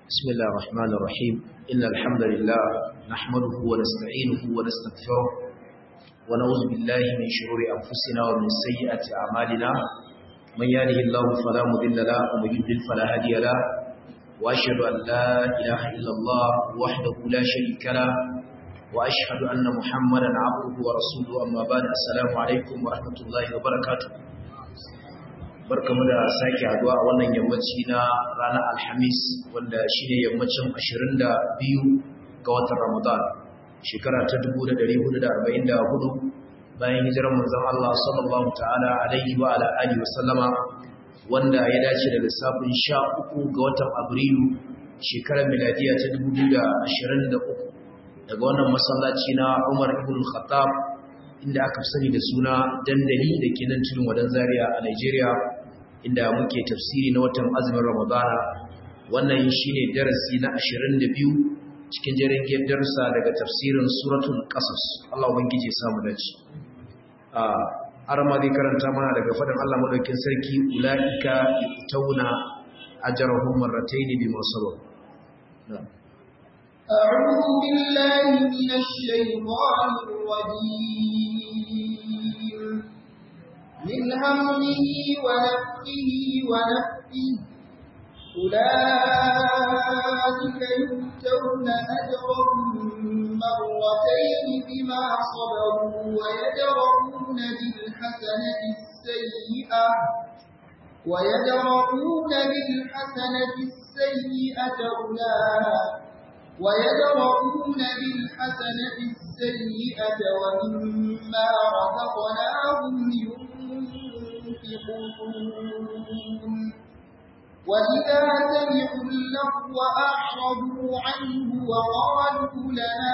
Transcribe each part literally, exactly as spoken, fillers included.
بسم الله الرحمن الرحيم إن الحمد لله نحمده ونستعينه ونستغفره ونعوذ بالله من شرور أنفسنا ومن سيئات أعمالنا من يهده الله فلا مضل له ومن يضلل فلا هادي له وأشهد أن لا إله إلا الله وحده لا شريك له وأشهد أن محمدا عبده ورسوله أما بعد السلام عليكم ورحمة الله وبركاته barkamu da sake haduwa a wannan yammaci na ranar Alhamis wanda shine yammacin ashirin da biyu ga watan Ramadan shekara ta dubu da ɗari hudu da arba'in da hudu bayan hijirar manzon Allah sallallahu ta'ala alaihi wa ala alihi wasallama wanda ya dace da lissafin sha uku ga watan Abrilu shekarar miladiya ta dubu biyu da ashirin da uku daga wannan masallaci na Umar ibn Khattab inda aka sani da suna dandali da ke nan cikin wadan Zaria a Nigeria inda muke tafsiri na watan azumin Ramadana wannan shine darasi na ashirin da biyu cikin jerin darussa daga tafsirin suratul Qasas Allah ubangije ya samu dace a arma dai karanta mana daga fadan Allah madaukakin sarki ulaika yutawna ajrahum marratayn bima sabar أعوذ بالله من الشيطان الرجيم من همه ونفخه ونفخه أولئك يؤتون أجرهم مرتين بما صبروا ويدرؤون بالحسنة السيئة ويدرؤون بالحسنة السيئة أولئك ويدرؤون بالحسنة السيئة ومما رزقناهم ينفقون وإذا سمعوا اللغو أعرضوا عنه وقالوا لنا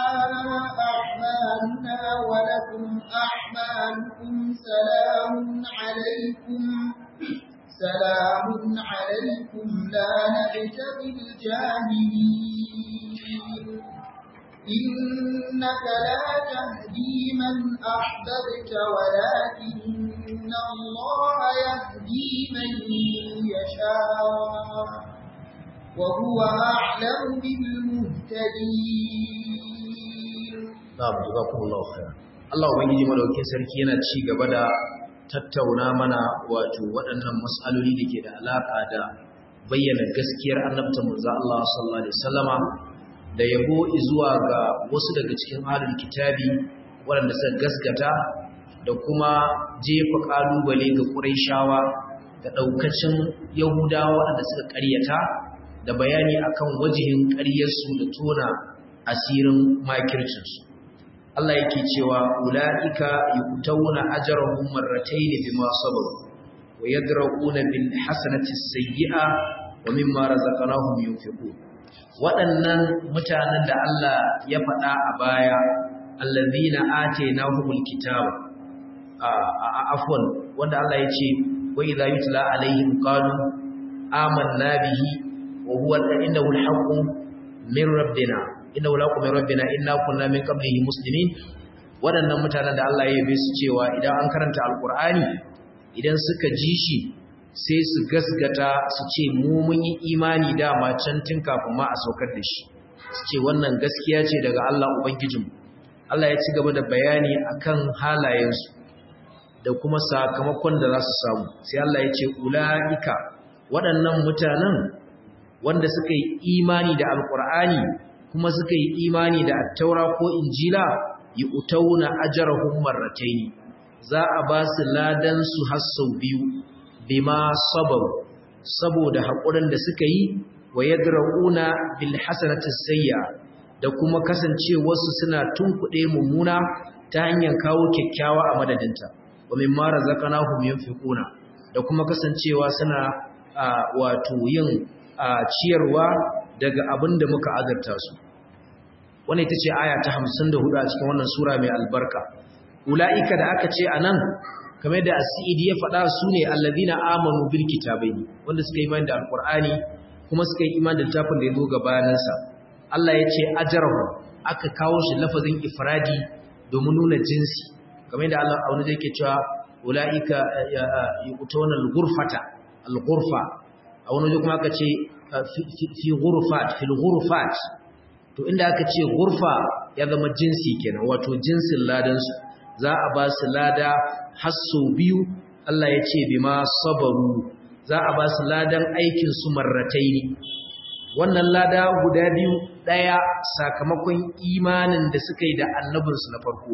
أعمالنا ولكم أعمالكم سلام عليكم سلام عليكم لا نبتغي الجاهلين إنك لا تهدي من أحببت ولكن الله يهدي من يشاء وهو أعلم بالمهتدين نعم جزاكم الله خيرا الله ubangiji madaukakin sarki yana ci gaba da tattauna mana wato waɗannan mas'aloli da ke da alaƙa da bayyana gaskiyar annabta manzo Allah sallallahu alaihi wasallama da yabo zuwa ga wasu daga cikin ahlul kitabi waɗanda suka gaskata da kuma jefa kalubale ga Qurayshawa da daukacin Yahudawa waɗanda suka ƙaryata da bayani akan wajihin ƙaryarsu da tona asirin makircinsu Allah yake cewa ulaika yutawna ajrahum marratayn bima sabaru wa yadra'una bil hasanati as-sayyi'a wa mimma razaqnahum yunfiqun waɗannan mutanen da Allah ya faɗa a baya allazina atainahumul kitaba a afwan wanda Allah ya ce wa idza yutla alaihim qalu amanna bihi wa huwa innahu al-haqqu min rabbina inna walakum min rabbina inna kunna min qablihi muslimin wadannan mutanen da Allah ya yabe su cewa idan an karanta alqur'ani idan suka ji shi sai su gasgata su ce mu mun yi imani da ma can tun kafin ma a saukar da shi su ce wannan gaskiya ce daga Allah ubangijinmu Allah ya ci gaba da bayani akan halayensu da kuma sakamakon da za su samu sai Allah ya ce ulaika waɗannan mutanen wanda suka yi imani da alqur'ani kuma suka yi imani da attaura ko injila yu'tauna ajrahum marratayn za a ba su ladan su har sau biyu bima sabaru saboda hakurin da suka yi wa yadrauna bil hasanati sayya da kuma kasancewa su suna tunkuɗe mummuna ta hanyar kawo kyakkyawa a madadinta wa mimma razaqnahum yunfiquna da kuma kasancewa suna wato yin ciyarwa daga abin da muka azarta su wannan ita ce aya ta hamsin da hudu a cikin wannan sura mai albarka ulaika da aka ce anan kamar da asidi ya faɗa su ne allazina amanu bil kitabaini wanda suka yi imani da alqur'ani kuma suka yi imani da littafin da ya zo gabanin sa Allah ya ce ajrahu aka kawo shi lafazin ifradi domin nuna jinsi kamar da Allah a wani zai ke cewa ulaika yu'tuna al-ghurfata al-ghurfa a wani kuma aka ce fi ghurfat fil ghurfat to inda aka ce ghurfa ya zama jinsi kenan wato jinsin ladan su za a ba su lada har sau biyu Allah ya ce bima sabaru za a ba su ladan aikin su marrataini wannan lada guda biyu daya sakamakon imanin da suka yi da annabinsu na farko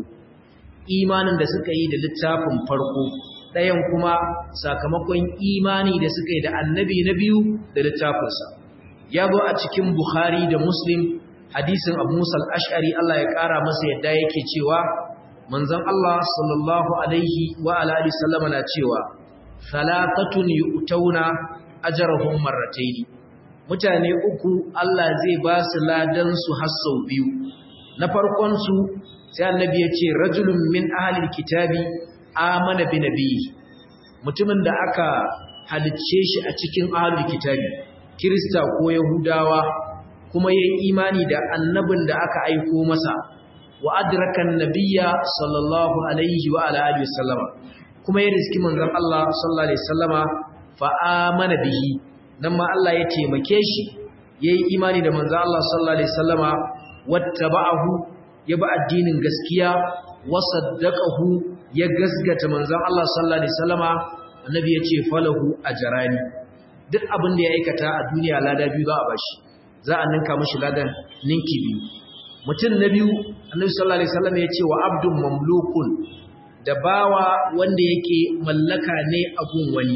imanin da suka yi da littafin farko dayan kuma sakamakon imani da suka yi da annabi na biyu da littafinsa ya zo a cikin Bukhari da Muslim hadisin Abu Musa al-Ash'ari Allah ya kara masa yadda yake cewa manzon Allah sallallahu alaihi wa ala alihi sallama na cewa salatatun yu'tauna ajrahum marratayn mutane uku Allah zai ba su ladan su har sau biyu na farkon su sai annabi ya ce rajulun min ahlil kitabi amana bi nabiyyi mutumin da aka halicce shi a cikin ahlul kitabi kirista ko yahudawa kuma yayin imani da annabin da aka aiko masa wa adraka annabiyya sallallahu alaihi wa ala alihi wasallama kuma ya riski manzon Allah sallallahu alaihi wasallama fa amana bihi nan ma Allah ya taimake shi yayi imani da manzon Allah sallallahu alaihi wasallama wattaba'ahu ya bi addinin gaskiya wa saddaqahu ya gasgata manzon Allah sallallahu alaihi wasallama annabi ya ce falahu ajrani duk abin da ya aikata a duniya lada biyu za a bashi za a ninka mishi ladan ninki biyu mutum na biyu annabi sallallahu alaihi wasallam ya ce wa abdun mamlukun da bawa wanda yake mallaka ne a gun wani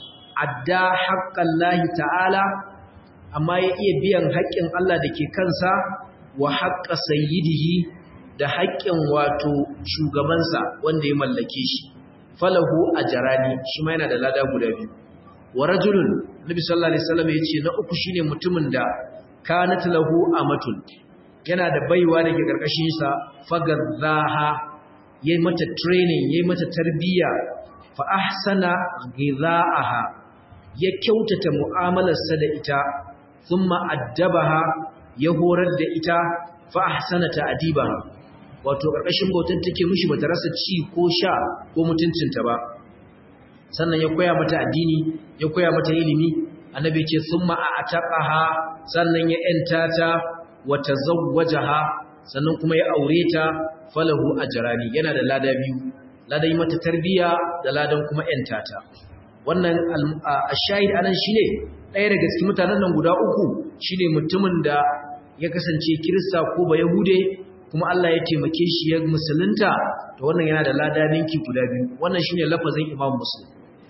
adda haqqallahi ta'ala amma ya iya biyan haƙƙin Allah da ke kansa wa haqqa sayyidihi da haƙƙin wato shugabansa wanda ya mallake shi falahu ajrani shi ma yana da lada guda biyu wa rajulun nabi sallallahu alaihi wasallam ya ce na uku shine mutumin da kanat lahu amatun yana da baiwa da ke karkashin sa fagadzaha yayi mata training yayi mata tarbiya fa ahsana ghidaaha ya kyautata mu'amalarsa da ita thumma addabaha ya horar da ita fa ahsana ta'dibaha wato karkashin bautan take mishi bata rasa ci ko sha ko mutuncinta ba sannan ya koya mata addini ya koya mata ilimi annabi ce thumma a'taqaha sannan ya enta ta wa tazawwajaha sannan kuma ya aure ta falahu ajrani yana da lada biyu ladan mata tarbiya da ladan kuma enta ta wannan ashahid anan shine ɗaya daga cikin mutanen nan guda uku shine mutumin da ya kasance kirista ko ba yahude kuma Allah ya taimake shi ya musulunta to wannan yana da lada ninki guda biyu wannan shine lafazin Imam Muslim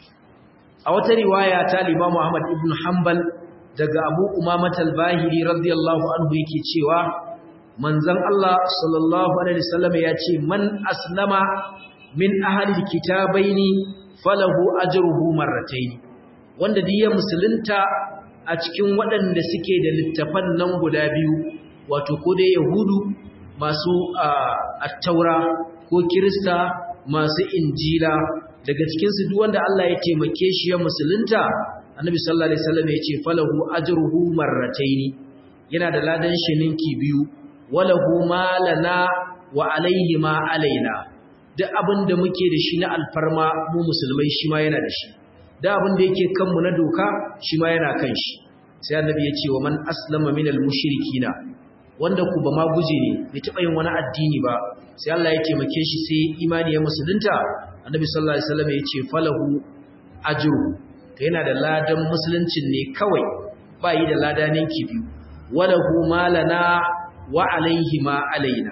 a wata riwaya ta Imam Ahmad ibn Hanbal daga Abu Umamah al-Bahili radiyallahu anhu yake cewa manzon Allah sallallahu alaihi wasallam ya ce man aslama min ahli kitabaini falahu ajruhu marratayn wanda diya musulunta a cikin waɗanda suke da littafan nan guda biyu wato ko dai yahudu masu attaura ko kirista masu injila daga cikinsu duk wanda Allah ya taimake shi ya musulunta annabi sallallahu alaihi wasallam ya ce falahu ajruhu marrataini yana da ladan shi ninki biyu walahu malana wa alaihi ma alaina duk abin da muke da shi na alfarma mu musulmai shi ma yana da shi duk abin da yake kanmu na doka shi ma yana kan shi sai annabi ya ce wa man aslama minal mushrikina wanda ku ba ma guje ne bai taɓa yin wani addini ba sai Allah ya taimake shi sai imani ya musulunta annabi sallallahu alaihi wasallam ya ce falahu ajru to yana da ladan musuluncin ne kawai ba yi da ladanin kibi walahu malana wa alaihi ma alaina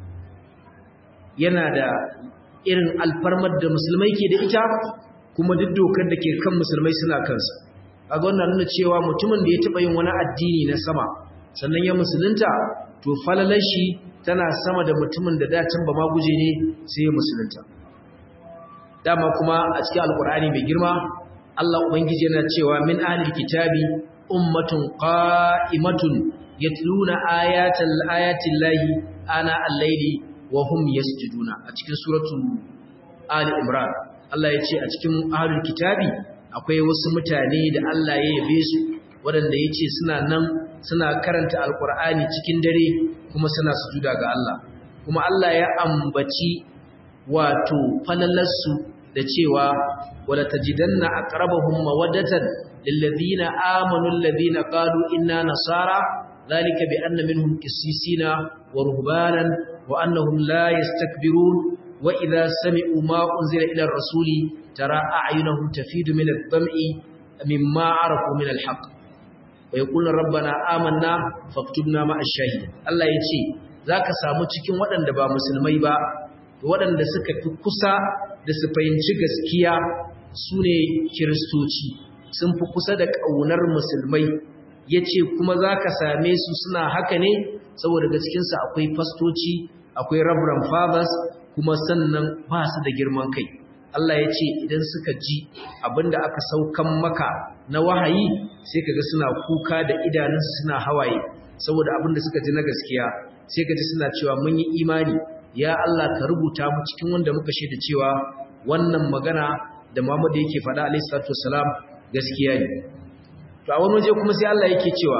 yana da irin alfarmar da musulmai ke da ita kuma duk dokar da ke kan musulmai suna kansa kaga wannan nuna cewa mutumin da ya taɓa yin wani addini na sama sannan ya musulunta to falalar shi tana sama da mutumin da dacin ba ma guje ne sai ya musulunta dama kuma a cikin alkur'ani mai girma Allah ubangiji yana cewa min ahlil kitabi ummatun qa'imatun yatluna ayatal ayatil lahi ana al-layli wa hum yasjuduna a cikin suratul ali imran Allah ya ce a cikin ahlul kitabi akwai wasu mutane da Allah ya yabe su waɗanda ya ce suna nan suna karanta alkur'ani cikin dare kuma suna sujuda ga Allah kuma Allah ya ambaci wato falalarsu da cewa wala tajidanna aqrabahum mawaddatan lilladhina amanu alladhina qalu inna nasara dhalika bi anna minhum qissisina wa ruhbanan wa annahum la yastakbirun wa idha sami'u ma unzila ila ar-rasuli tara a'yunahum tafidu min ad-dam'i mimma 'arafu min al-haqq wa yaquluna rabbana amanna faktubna ma'a ash-shahidin Allah yace zaka samu cikin waɗanda ba musulmai ba waɗanda suka fi kusa da su fahimci gaskiya sune kiristoci sun fi kusa da ƙaunar musulmai yace kuma zaka same su suna haka ne saboda ga cikin su akwai fastoci akwai reverend fathers kuma sannan ba su da girman kai Allah ya ce idan suka ji abinda aka saukan maka na wahayi sai kaga suna kuka da idanunsu suna hawaye saboda abinda suka ji na gaskiya sai kaji suna cewa mun yi imani ya Allah ka rubuta mu cikin wanda muka shaida cewa wannan magana da Muhammad yake faɗa alaihi salatu wassalam gaskiya ne to a wani waje kuma sai Allah yake cewa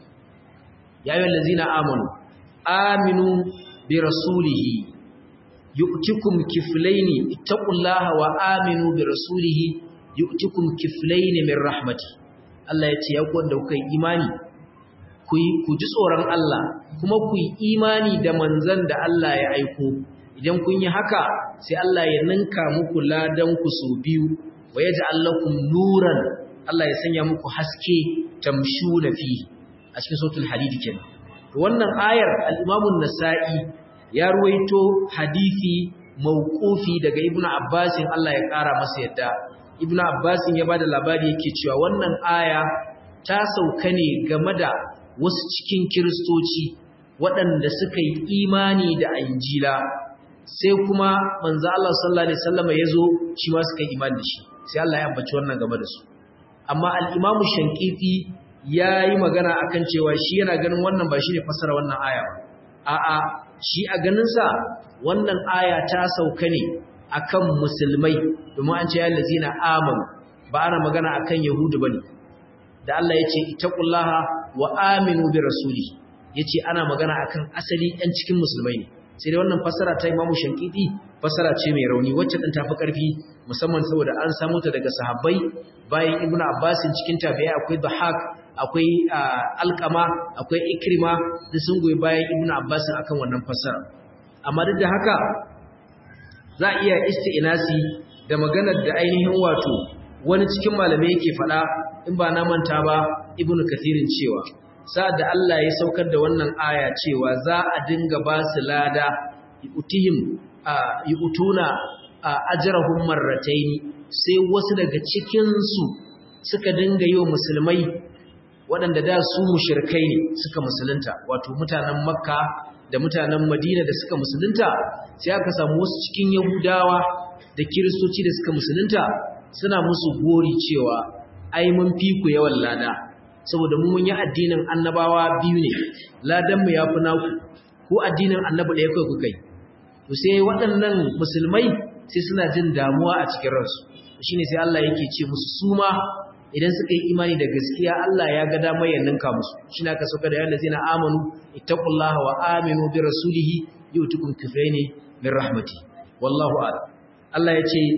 ya ayyuhal ladzina amanu aminu bi rasulihi yu'tikum kiflaini ittaqullaha wa aminu bi rasulihi yu'tikum kiflaini min rahmati Allah ya ce ya wanda kuka yi imani ku ku ji tsoron Allah kuma ku yi imani da manzon da Allah ya aiko idan kun yi haka sai Allah ya ninka muku ladan ku so biyu wa yaj'al lakum nuran Allah ya sanya muku haske tamshuna fi a cikin suratul hadid kenan to wannan ayar al-Imam an-Nasa'i ya ruwaito hadisi mauqufi daga Ibn Abbas Allah ya kara masa yadda Ibn Abbas ya bada labari yake cewa wannan aya ta sauka ne game da wasu cikin kiristoci waɗanda suka yi imani da Injila sai kuma manzo Allah sallallahu alaihi wasallam yazo shi ma suka yi imani da shi sai Allah ya ambaci wannan game da su amma al-Imam Shankiti yayi magana akan cewa shi yana ganin wannan ba shine fasara wannan aya ba a'a shi a ganinsa wannan aya ta sauka ne akan musulmai domin an ce ya lazina amanu ba ana magana akan yahudu bane da Allah yace ittaqullaha wa aminu bi rasuli yace ana magana akan asali ɗan cikin musulmai ne sai dai wannan fasara ta Imam Shankiti fasara ce mai rauni wacce din tafi karfi musamman saboda an samu ta daga sahabbai bayan Ibn Abbas cikin tabi'i akwai Dhahak akwai Alqama akwai Ikrima da sun goyi bayan Ibn Abbas akan wannan fasara amma duk da haka za iya isti'nasi da maganar da ainihin wato wani cikin malamai yake fada in ba na manta ba Ibn Kathirin cewa sa'ad da Allah ya saukar da wannan aya cewa za a dinga ba su lada yutihim yutuna ajrahum marratayn sai wasu daga cikin su suka dinga yi wa musulmai waɗanda da su mushrikai ne suka musulunta wato mutanen Makka da mutanen Madina da suka musulunta sai aka samu wasu cikin Yahudawa da Kiristoci da suka musulunta suna musu gori cewa ai mun fi ku yawan lada saboda mu mun yi addinin annabawa biyu ne ladan mu yafi naku ko addinin annabi da yake kuka yi to sai waɗannan musulmai sai suna jin damuwa a cikin ransu shine sai Allah yake ce musu suma idan suka yi imani da gaskiya Allah ya ga damar ya ninka musu shine aka sauka da yallazina amanu ittaqullaha wa aminu bi rasulihi yutukum kifayni min rahmati wallahu a'lam Allah ya ce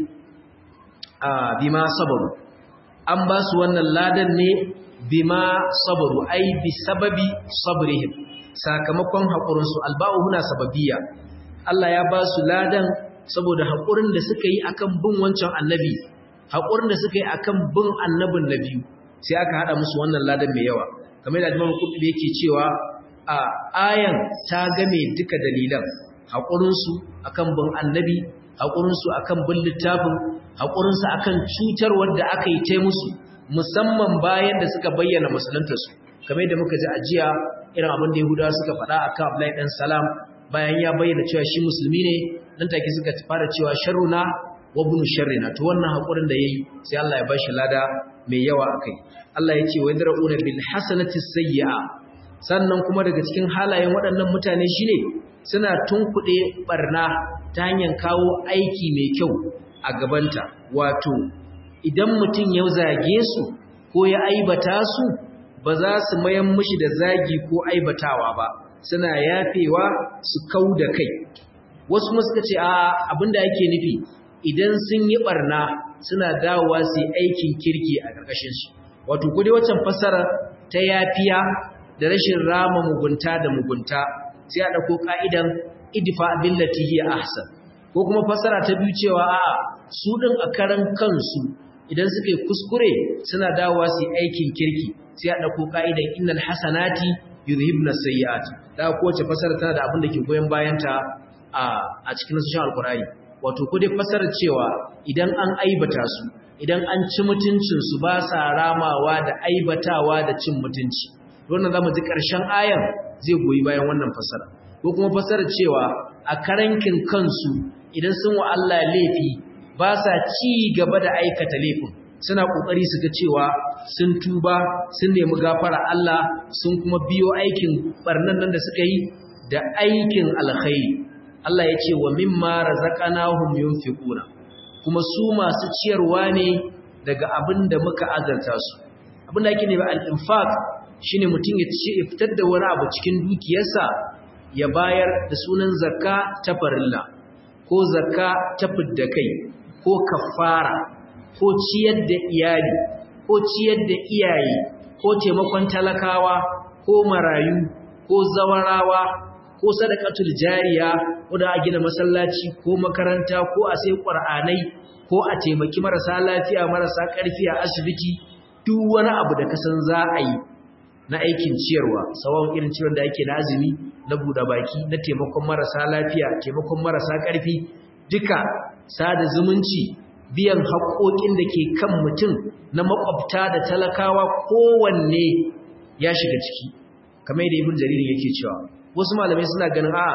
bima sabaru an ba su wannan ladan ne bima sabaru ai bi sababi sabrihim sakamakon haƙurin su alba'u huna sababiyya Allah ya ba su ladan saboda haƙurin da suka yi akan bin wancan annabi haƙurin da suka yi akan bin annabin nabi sai aka hada musu wannan ladan mai yawa kamar da Imam Qurtubi yake cewa a ayan ta game duka dalilan haƙurin su akan bin annabi haƙurin su akan bin littafin haƙurin su akan cutarwar da aka yi ta musu musamman bayan da suka bayyana musuluntarsu kamar da muka ji a jiya irin abin da Yahudawa suka faɗa akan Abdullahi dan Salam bayan ya bayyana cewa shi musulmi ne nan take suka fara cewa sharruna wa ibn sharrina to wannan hakurin da yayi sai Allah ya bashi lada mai yawa akai Allah ya ce wa yadrauna bil hasanati sayyi'a sannan kuma daga cikin halayen waɗannan mutane shine suna tunkuɗe barna ta hanyar kawo aiki mai kyau a gabanta wato idan mutum ya zage su ko ya aibata su ba za su mayan mishi da zagi ko aibatawa ba suna yafewa su kau da kai wasu kuma suka ce a abinda yake nufi idan sun yi barna suna dawowa su yi aikin kirki a ƙarƙashin su wato kudi waccan fasara ta yafiya da rashin rama mugunta da mugunta sai a dauko ka'idan idfa billati hiya ahsan ko kuma fasara ta biyu cewa a'a su din a karan kansu idan suka yi kuskure suna dawowa su yi aikin kirki sai a dauko ka'idan innal hasanati yuzhibna sayyi'at da kowace fasara tana da abin da ke goyen bayanta a a cikin sunan alqur'ani wato ko dai fasara cewa idan an aibata su idan an ci mutuncin su ba sa ramawa da aibatawa da cin mutunci wannan zamu ji karshen ayan zai goyi bayan wannan fasara ko kuma fasara cewa a karankin kansu idan sun wa Allah laifi ba sa ci gaba da aikata laifin suna kokari su ga cewa sun tuba sun nemi gafara Allah sun kuma biyo aikin barnan nan da suka yi da aikin alkhairi Allah ya ce wa mimma razaqnahum yunfiquna kuma su masu ciyarwa ne daga abin da muka azarta su abin da yake ne al-infaq shine mutum ya ci fitar da wani abu cikin dukiyarsa ya bayar da sunan zakka ta farilla ko zakka ta fidda kai ko kafara ko ciyar da iyali ko ciyar da iyaye ko taimakon talakawa ko marayu ko zawarawa ko sadaqatul jariya ko da a gina masallaci ko makaranta ko a sai qur'anai ko a taimaki marasa lafiya marasa karfi a asibiti duk wani abu da kasan za a yi na aikin ciyarwa sawan irin ciyar da yake na azumi na buɗe baki na taimakon marasa lafiya taimakon marasa karfi duka sada zumunci biyan haƙoƙin da ke kan mutum na makwabta da talakawa kowanne ya shiga ciki kamar yadda ibn jarir yake cewa wasu malamai suna ganin a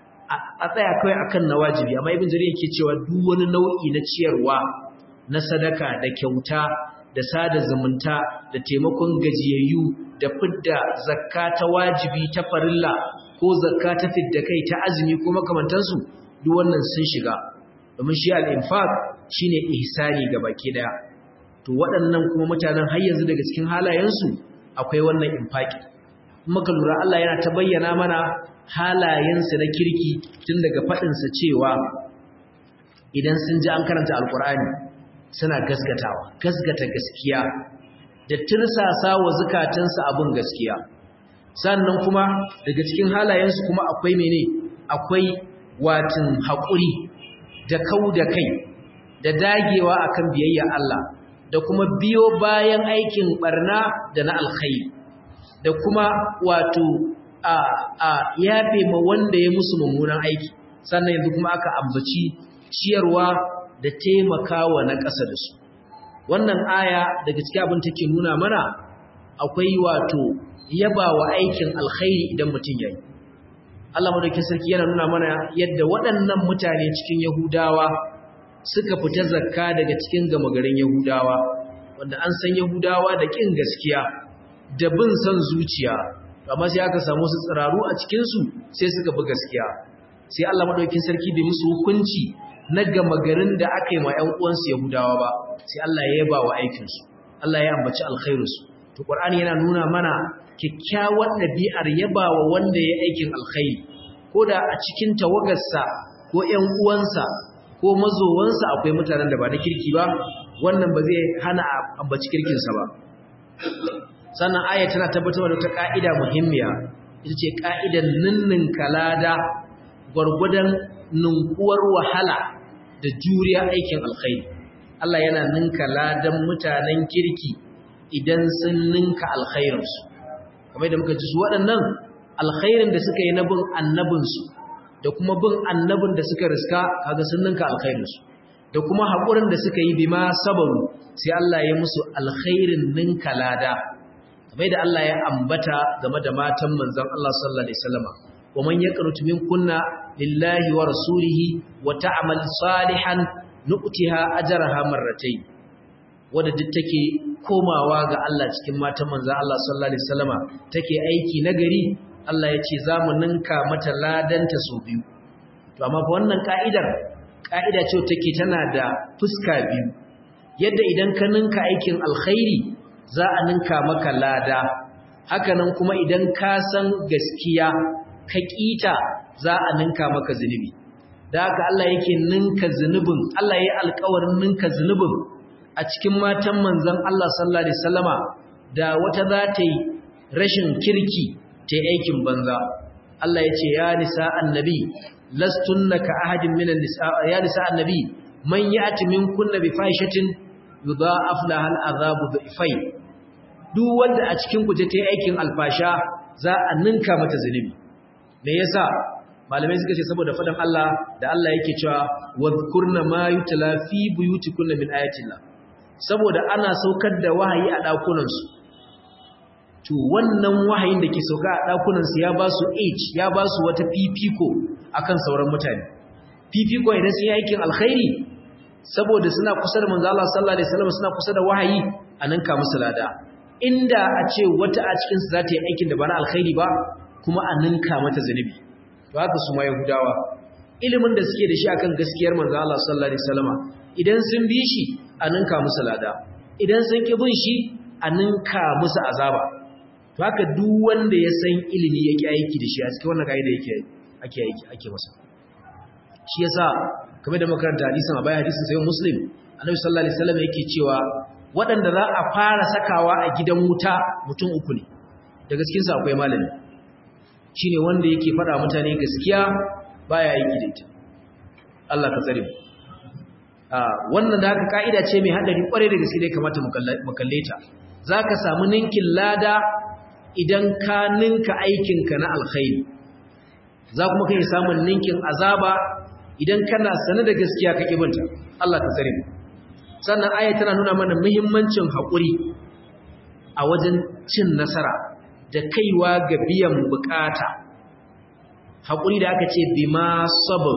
a tsaya kawai akan na wajibi amma ibn jarir yake cewa duk wani nau'i na ciyarwa na sadaka da kyauta da sada zumunta da taimakon gajiyayyu da fidda zakka ta wajibi ta farilla ko zakka ta fidda kai ta azumi ko makamantansu duk wannan sun shiga domin shi al-infaq shine ihsani ga baki daya to waɗannan kuma mutanen har yanzu daga cikin halayensu akwai wannan infaqi muka lura Allah yana ta bayyana mana halayensu na kirki tun daga fadin sa cewa idan sun ji an karanta alqur'ani suna gaskatawa gaskata gaskiya da tirsasa wa zakatansu abun gaskiya sannan kuma daga cikin halayensu kuma akwai mene akwai watin haƙuri da kau da kai da dagewa akan biyayya Allah da kuma biyo bayan aikin barna da na alkhairi da kuma wato a a yafe ma wanda ya musu mummunan aiki sannan yanzu kuma aka ambaci ciyarwa da taimakawa na ƙasa da su wannan aya daga cikin abin take nuna mana akwai wato yabawa aikin alkhairi idan mutum yayi Allah madaukakin sarki yana nuna mana yadda waɗannan mutane cikin Yahudawa suka fita zakka daga cikin gamagarin Yahudawa wanda an san Yahudawa da kin gaskiya da bin son zuciya amma sai aka samu su tsiraru a cikin su sai suka bi gaskiya sai Allah madaukakin sarki bai musu hukunci na gamagarin da aka yi ma ƴan uwansu Yahudawa ba sai Allah ya yaba wa aikin su Allah ya ambaci alkhairinsu to Qur'ani yana nuna mana kyakkyawar ɗabi'ar yabawa wanda ya aikin alkhairi ko da a cikin tawagarsa ko ƴan uwansa ko mazowansa akwai mutanen da ba na kirki ba wannan ba zai hana ambaci kirkinsa ba sannan aya tana tabbatar da wata ka'ida muhimmiya ita ce ka'idan ninnin kalada gwargwadon ninkuwar wahala da juriya aikin alkhairi Allah yana ninka ladan mutanen kirki idan sun ninka alkhairinsu kamar da muka ji su waɗannan alkhairin da suka yi na bin annabinsu da kuma bin annabin da suka riska kaga sun ninka alkhairinsu da kuma haƙurin da suka yi bima sabaru sai Allah ya musu alkhairin ninka lada kamar da Allah ya ambata game da matan manzon Allah sallallahu alaihi wasallam wa man yaqrutu minkunna lillahi wa rasulihi wa ta'mal salihan nu'tiha ajraha marratayn wadda duk take komawa ga Allah cikin matan manzon Allah sallallahu alaihi wasallama take aiki nagari Allah ya ce za mu ninka mata ladanta sau biyu to amma fa wannan ka'idar ka'ida ce take tana da fuska biyu yadda idan ka ninka aikin alkhairi za a ninka maka lada hakanan kuma idan ka san gaskiya ka kita za a ninka maka zunubi da haka Allah yake ninka zunubin Allah yayi alƙawarin ninka zunubin a cikin matan manzon Allah sallallahu alaihi wasallama da wata za ta yi rashin kirki ta yi aikin banza Allah ya ce ya nisa annabi lastunna ka ahadin minan nisa ya nisa annabi man ya'ti minkunna bi fahishatin yudha'af laha al'azabu dhifayn duk wanda a cikin ku ta yi aikin alfasha za a ninka mata zunubi me yasa malamai suka ce saboda fadan Allah da Allah yake cewa wadhkurna ma yutla fi buyutikunna min ayatillah saboda ana saukar da wahayi a dakunan su to wannan wahayin da ke sauka a dakunan su ya ba su age ya ba su wata fifiko akan sauran mutane fifiko idan sun yi aikin alkhairi saboda suna kusa da manzo Allah sallallahu alaihi wasallam suna kusa da wahayi anan ka musu lada inda a ce wata a cikin su za ta yi aikin da ba na alkhairi ba kuma a ninka mata zanubi to haka su ma yahudawa ilimin da suke da shi akan gaskiyar manzo Allah sallallahu alaihi wasallama idan sun bi shi a ninka musu lada idan sun ki bin shi a ninka musu azaba to haka duk wanda ya san ilimi yake aiki da shi a cikin wannan kaida yake ake aiki ake masa shi yasa kamar da makaranta hadisin a bayan hadisin sai muslim annabi sallallahu alaihi wasallam yake cewa waɗanda za a fara sakawa a gidan wuta mutum uku ne daga cikin su akwai malami shine wanda yake faɗa mutane gaskiya baya yi ita Allah ka tsare mu ah wannan da haka kaida ce mai hadari kware da gaske dai kamata mu kalle ta zaka samu ninkin lada idan ka ninka aikin ka na alkhairi za kuma kai samun ninkin azaba idan kana sanar da gaskiya ka kibanta Allah ka tsare mu sannan aya tana nuna mana muhimmancin hakuri a wajen cin nasara da kaiwa ga biyan bukata haƙuri da aka ce bima sabr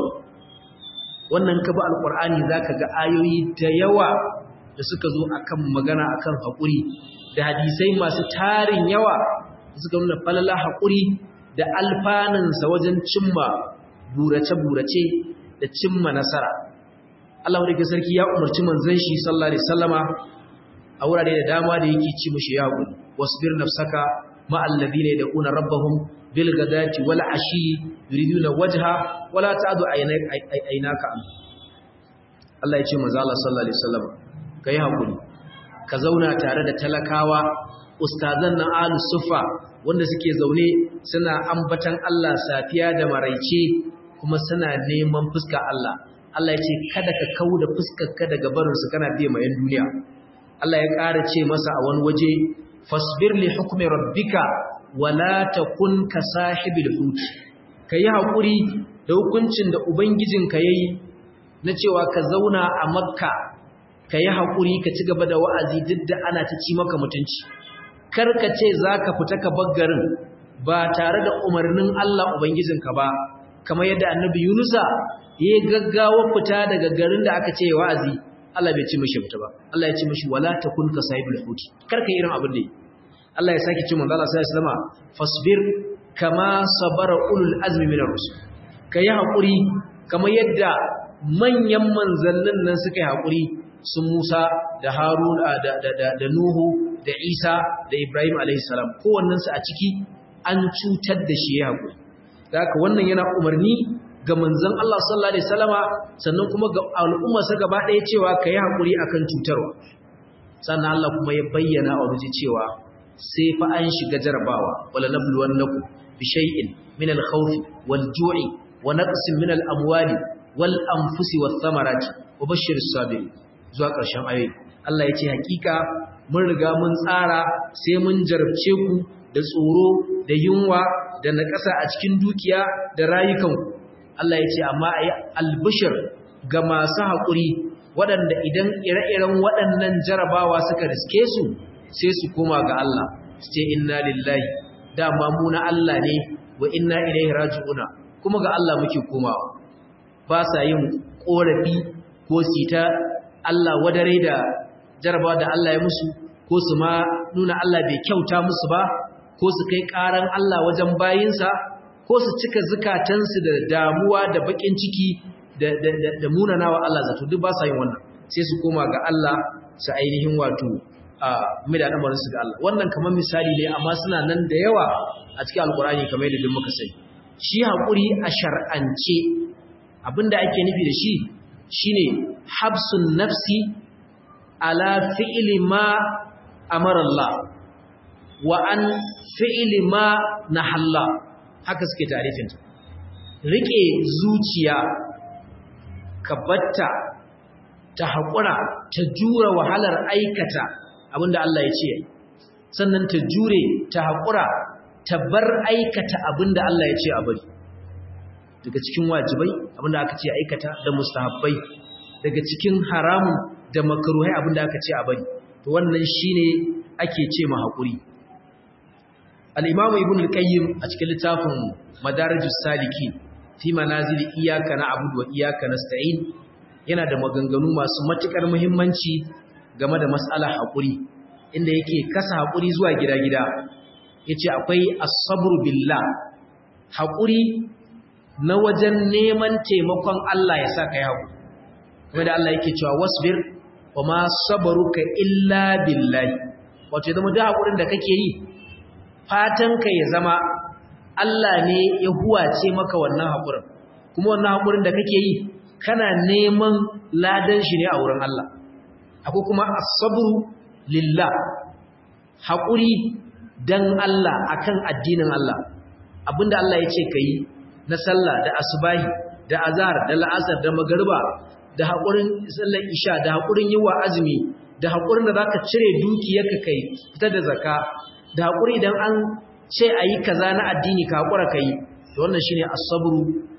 wannan ka ba alqur'ani zaka ga ayoyi da yawa da suka zo akan magana akan haƙuri da hadisai masu tarin yawa da suka nuna falala haƙuri da alfanun sa wajen cimma burace burace da cimma nasara Allah wadda sarki ya umarci manzon shi sallallahu alaihi wasallama a wurare da dama da yake ci mushi ya haƙuri wasbir nafsaka مع الذين يدعون ربهم بالغداة والعشي يريدون وجهه ولا تعد عيناك عيناك عنه Allah ya ce manzo Allah sallallahu alaihi wasallam kai hakuri ka zauna tare da talakawa ustazan na ahlus sufa wanda suke zaune suna ambatan Allah safiya da maraice kuma suna neman fuska Allah Allah ya ce kada ka kauda fuskarka daga barin su kana biye mayan duniya Allah ya ƙara ce masa a wani waje fasbir li hukmi rabbika wala takun ka sahibil hut kai hakuri da hukuncin da ubangijinka yayi na cewa ka zauna a makka kai hakuri ka ci gaba da wa'azi duk da ana ta ci maka mutunci kar ka ce zaka fita ka baggarin ba tare da umarnin Allah ubangijinka ba kamar yadda annabi Yunusa yayi gaggawa fita daga garin da aka ce wa'azi Allah bai ci mishi fita ba Allah ya ci mishi wala takun ka sahibul huti karka irin abin da Allah ya saki ci manzo Allah sallallahu alaihi wasallam fasbir kama sabara ulul azmi minar rusul kai hakuri kamar yadda manyan manzannin nan suka yi hakuri su Musa da Harun da da da, da Nuhu da Isa da Ibrahim alaihi salam kowannen su a ciki an cutar da shi ya hakuri haka wannan yana umarni ga manzon Allah sallallahu alaihi wasallama sannan kuma ga al'umma sa gaba ɗaya cewa kai hakuri akan cutarwa sannan Allah kuma ya bayyana a waje cewa sai fa an shiga jarabawa wala nabluwannakum bi shay'in min al-khawfi wal-ju'i wa naqsin min al-amwali wal-anfusi wath-thamarati wa bashshiris sabirin zuwa ƙarshen ayoyi Allah ya ce hakika mun riga mun tsara sai mun jarabce ku da tsoro da yunwa da naƙasa a cikin dukiya da rayukanku Allah ya ce amma a yi albishir ga masu haƙuri waɗanda idan ire-iren waɗannan jarabawa suka riske su sai su koma ga Allah su ce inna lillahi dama mu na Allah ne wa inna ilaihi raji'una kuma ga Allah muke komawa ba sa yin ƙorafi ko sita Allah wadare da jarabawa da Allah ya musu ko su ma nuna Allah bai kyauta musu ba ko su kai ƙaran Allah wajen bayinsa ko su cika zukatansu da damuwa da bakin ciki da da da, da munanawa Allah zato duk ba sa yin wannan sai su koma ga Allah su ainihin wato a mai da al'amarin su ga Allah wannan kamar misali ne amma suna nan da yawa a cikin alkurani kamar yadda muka sani shi hakuri a shar'ance abinda ake nufi da shi shine habsun nafsi ala fi'li ma amara Allah wa an fi'li ma nahalla haka suke tarifin ta rike zuciya ka batta ta haƙura ta jura wahalar aikata abinda Allah ya ce sannan ta jure ta haƙura ta bar aikata abinda Allah ya ce a bari daga cikin wajibai abinda aka ce aikata da mustahabbai daga cikin haramun da makruhai abinda aka ce a bari to wannan shine ake ce ma haƙuri al-Imam Ibn al-Qayyim a cikin littafin Madarijus Salikin fi manazil iyyaka na'budu wa iyyaka nasta'in yana da maganganu masu matukar muhimmanci game da mas'alar haƙuri inda yake kasa haƙuri zuwa gida-gida yace akwai as-sabru billah haƙuri na wajen neman taimakon Allah ya saka ya haƙuri kuma da Allah yake cewa wasbir wama sabruka illa billahi wato zama da haƙurin da kake yi fatan ka ya zama Allah ne ya huwace maka wannan haƙurin kuma wannan haƙurin da kake yi kana neman ladan shi ne a wurin Allah akwai kuma as-sabru lillah haƙuri dan Allah akan addinin Allah abinda Allah ya ce kai na sallah da asubahi da azhar da la'asar da magriba da haƙurin sallar isha da haƙurin yiwa azumi da haƙurin da zaka cire dukiyarka kai fitar da zakka da haƙuri idan an ce ayi kaza na addini ka haƙura kai to wannan shine as-sabru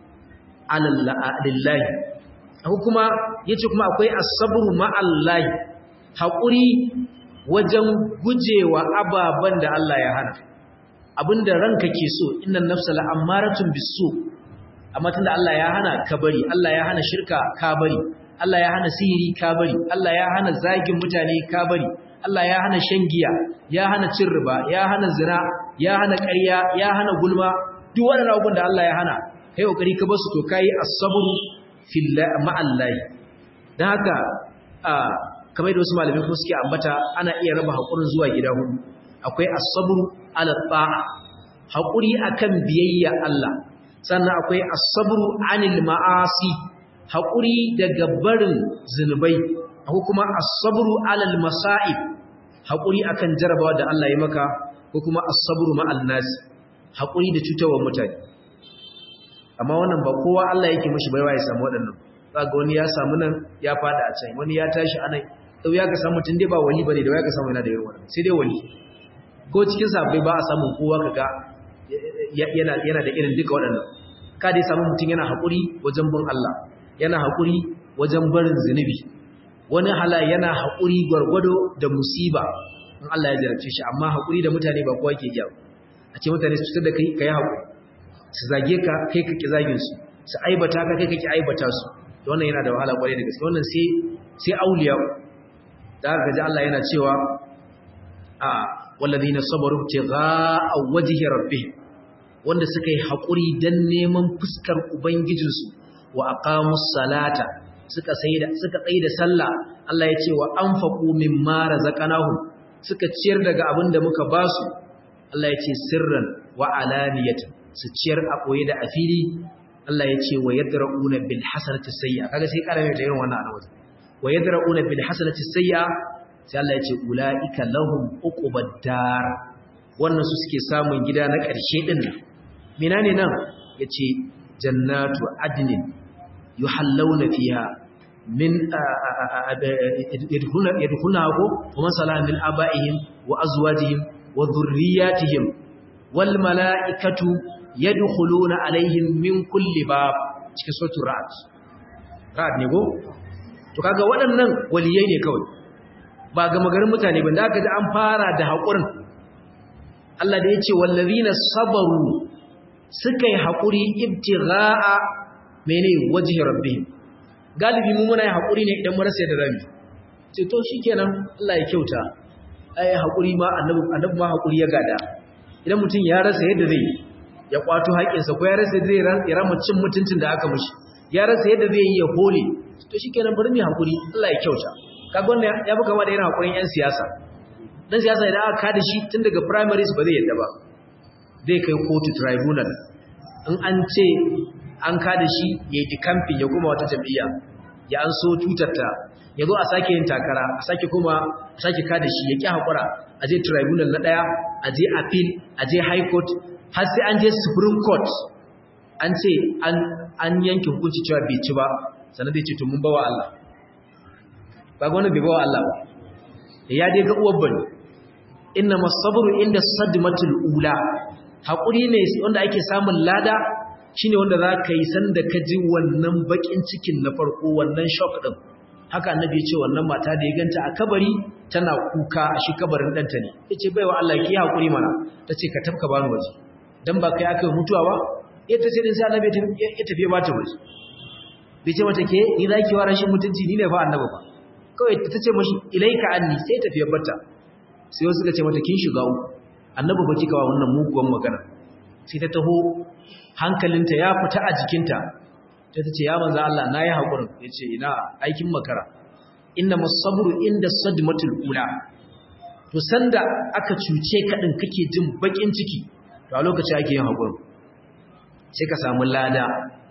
ala lillahi akwai kuma yace kuma akwai as-sabru ma'allahi haƙuri wajen gujewa ababan da Allah ya hana abinda ranka ke so innan nafsa la'ammaratun bisu amma tunda Allah ya hana ka bari Allah ya hana shirka ka bari Allah ya hana sihiri ka bari Allah ya hana zagin mutane ka bari Allah ya hana shan giya ya hana cin riba ya hana zina ya hana ƙarya ya hana gulma duk wannan abubuwan da Allah ya hana kai kokari ka basu to kai as-sabru fillahi ma'allahi dan haka a kamar da wasu malamai kuma suke ambata ana iya raba hakurin zuwa gida hudu akwai as-sabru ala ta'a hakuri akan biyayya Allah sannan akwai as-sabru anil ma'asi hakuri daga barin zinubai akwai kuma as-sabru alal masa'ib hakuri akan jarabawa da Allah ya maka ko kuma as-sabru ma'al nas hakuri da cutarwa mutane amma wannan ba kowa Allah yake mishi baiwa ya samu waɗannan kaga wani ya samu nan ya fada a can wani ya tashi anan to ya ga samu tun dai ba wali bane da ya ga samu yana da irin wannan sai dai wali ko cikin sabai ba a samu kowa kaga yana yana da irin duka waɗannan ka dai samu mutum yana hakuri wajen bin Allah yana hakuri wajen barin zinubi wani hala yana hakuri gwargwado da musiba in Allah ya jarabce shi amma hakuri da mutane ba kowa ke iya a ce mutane su fitar da kai kai hakuri su zage ka kai ka ki zagin su su aibata ka kai ka ki aibata su to wannan yana da wahala kwarai da gaske wannan sai sai auliya da haka ji Allah yana cewa a walladhina sabaru tigha'a wajhi rabbihim wanda suka yi hakuri dan neman fuskar ubangijinsu wa aqamus salata suka saida suka tsaida sallah Allah ya ce wa anfaqu mimma razaqnahum suka ciyar daga abin da muka basu Allah ya ce sirran wa alaniyatan su ciyar a koye da a fili Allah ya ce wa yadra'una bil hasanati sayyi'a kaga sai karame da irin wannan alwaji wa yadra'una bil hasanati sayyi'a sai Allah ya ce ulaika lahum uqubad dar wannan su suke samun gida na ƙarshe din nan menene nan yace jannatu adnin yuhallawna fiha min yadkhuluna yadkhuluna ko wa masala min abaihim wa azwajihim wa dhurriyyatihim wal malaikatu yadkhuluna alaihim min kulli bab cikin suratul ra'd ra'd ne go to kaga waɗannan waliyai ne kawai ba ga magarin mutane ba da kaga an fara da hakurin Allah da yace wallazina sabaru suka yi hakuri ibtigha'a mene wajhi rabbihim galibi mu muna yi hakuri ne idan mun rasa da rami ce to shikenan Allah ya kyauta ai hakuri ma annabi annabi ma hakuri ya gada idan mutum ya rasa yadda zai ya kwato haƙinsa ko ya rasa zai ya rama cin mutuncin da aka mishi ya rasa yadda zai yi ya hole to shikenan bari mu hakuri Allah ya kyauta kaga wannan ya buga ma da irin hakurin yan siyasa dan siyasa idan aka kada shi tun daga primaries ba zai yadda ba zai kai kotu tribunal in an ce an kada shi ya yi camping ya kuma wata jam'iyya ya an so tutarta ya zo a sake yin takara a sake kuma a sake kada shi ya ƙi haƙura a je tribunal na ɗaya a je appeal a je high court har sai an je supreme court an ce an an yanke hukunci cewa bai ci ba sannan zai ce to mun bawa Allah ba ga wannan bai bawa Allah ba ya dai ga uwar bane inna masabru inda sadmatul ula hakuri ne wanda ake samun lada shine wanda za ka yi sanda ka ji wannan bakin cikin na farko wannan shock din haka annabi ya ce wannan mata da ya ganta a kabari tana kuka a shi kabarin danta ne yace baiwa Allah ki hakuri mana tace ka tafka bani waje dan ba kai aka mutuwa ba ita ce din sai annabi ya tafi ba ta waje bai ce mata ke ni zaki wa rashin mutunci ni ne fa annabi ba kawai ta ce mashi ilaika anni sai tafi ya barta sai wasu suka ce mata kin shiga uku annabi ba kika wa wannan muguwan magana sai ta taho hankalinta ya fita a jikinta ta ce ya manzo Allah nayi hakurin yace ina aikin makara inna masabru inda sadmatul ula to sanda aka cuce ka din kake jin bakin ciki to a lokacin ake yin hakurin sai ka samu lada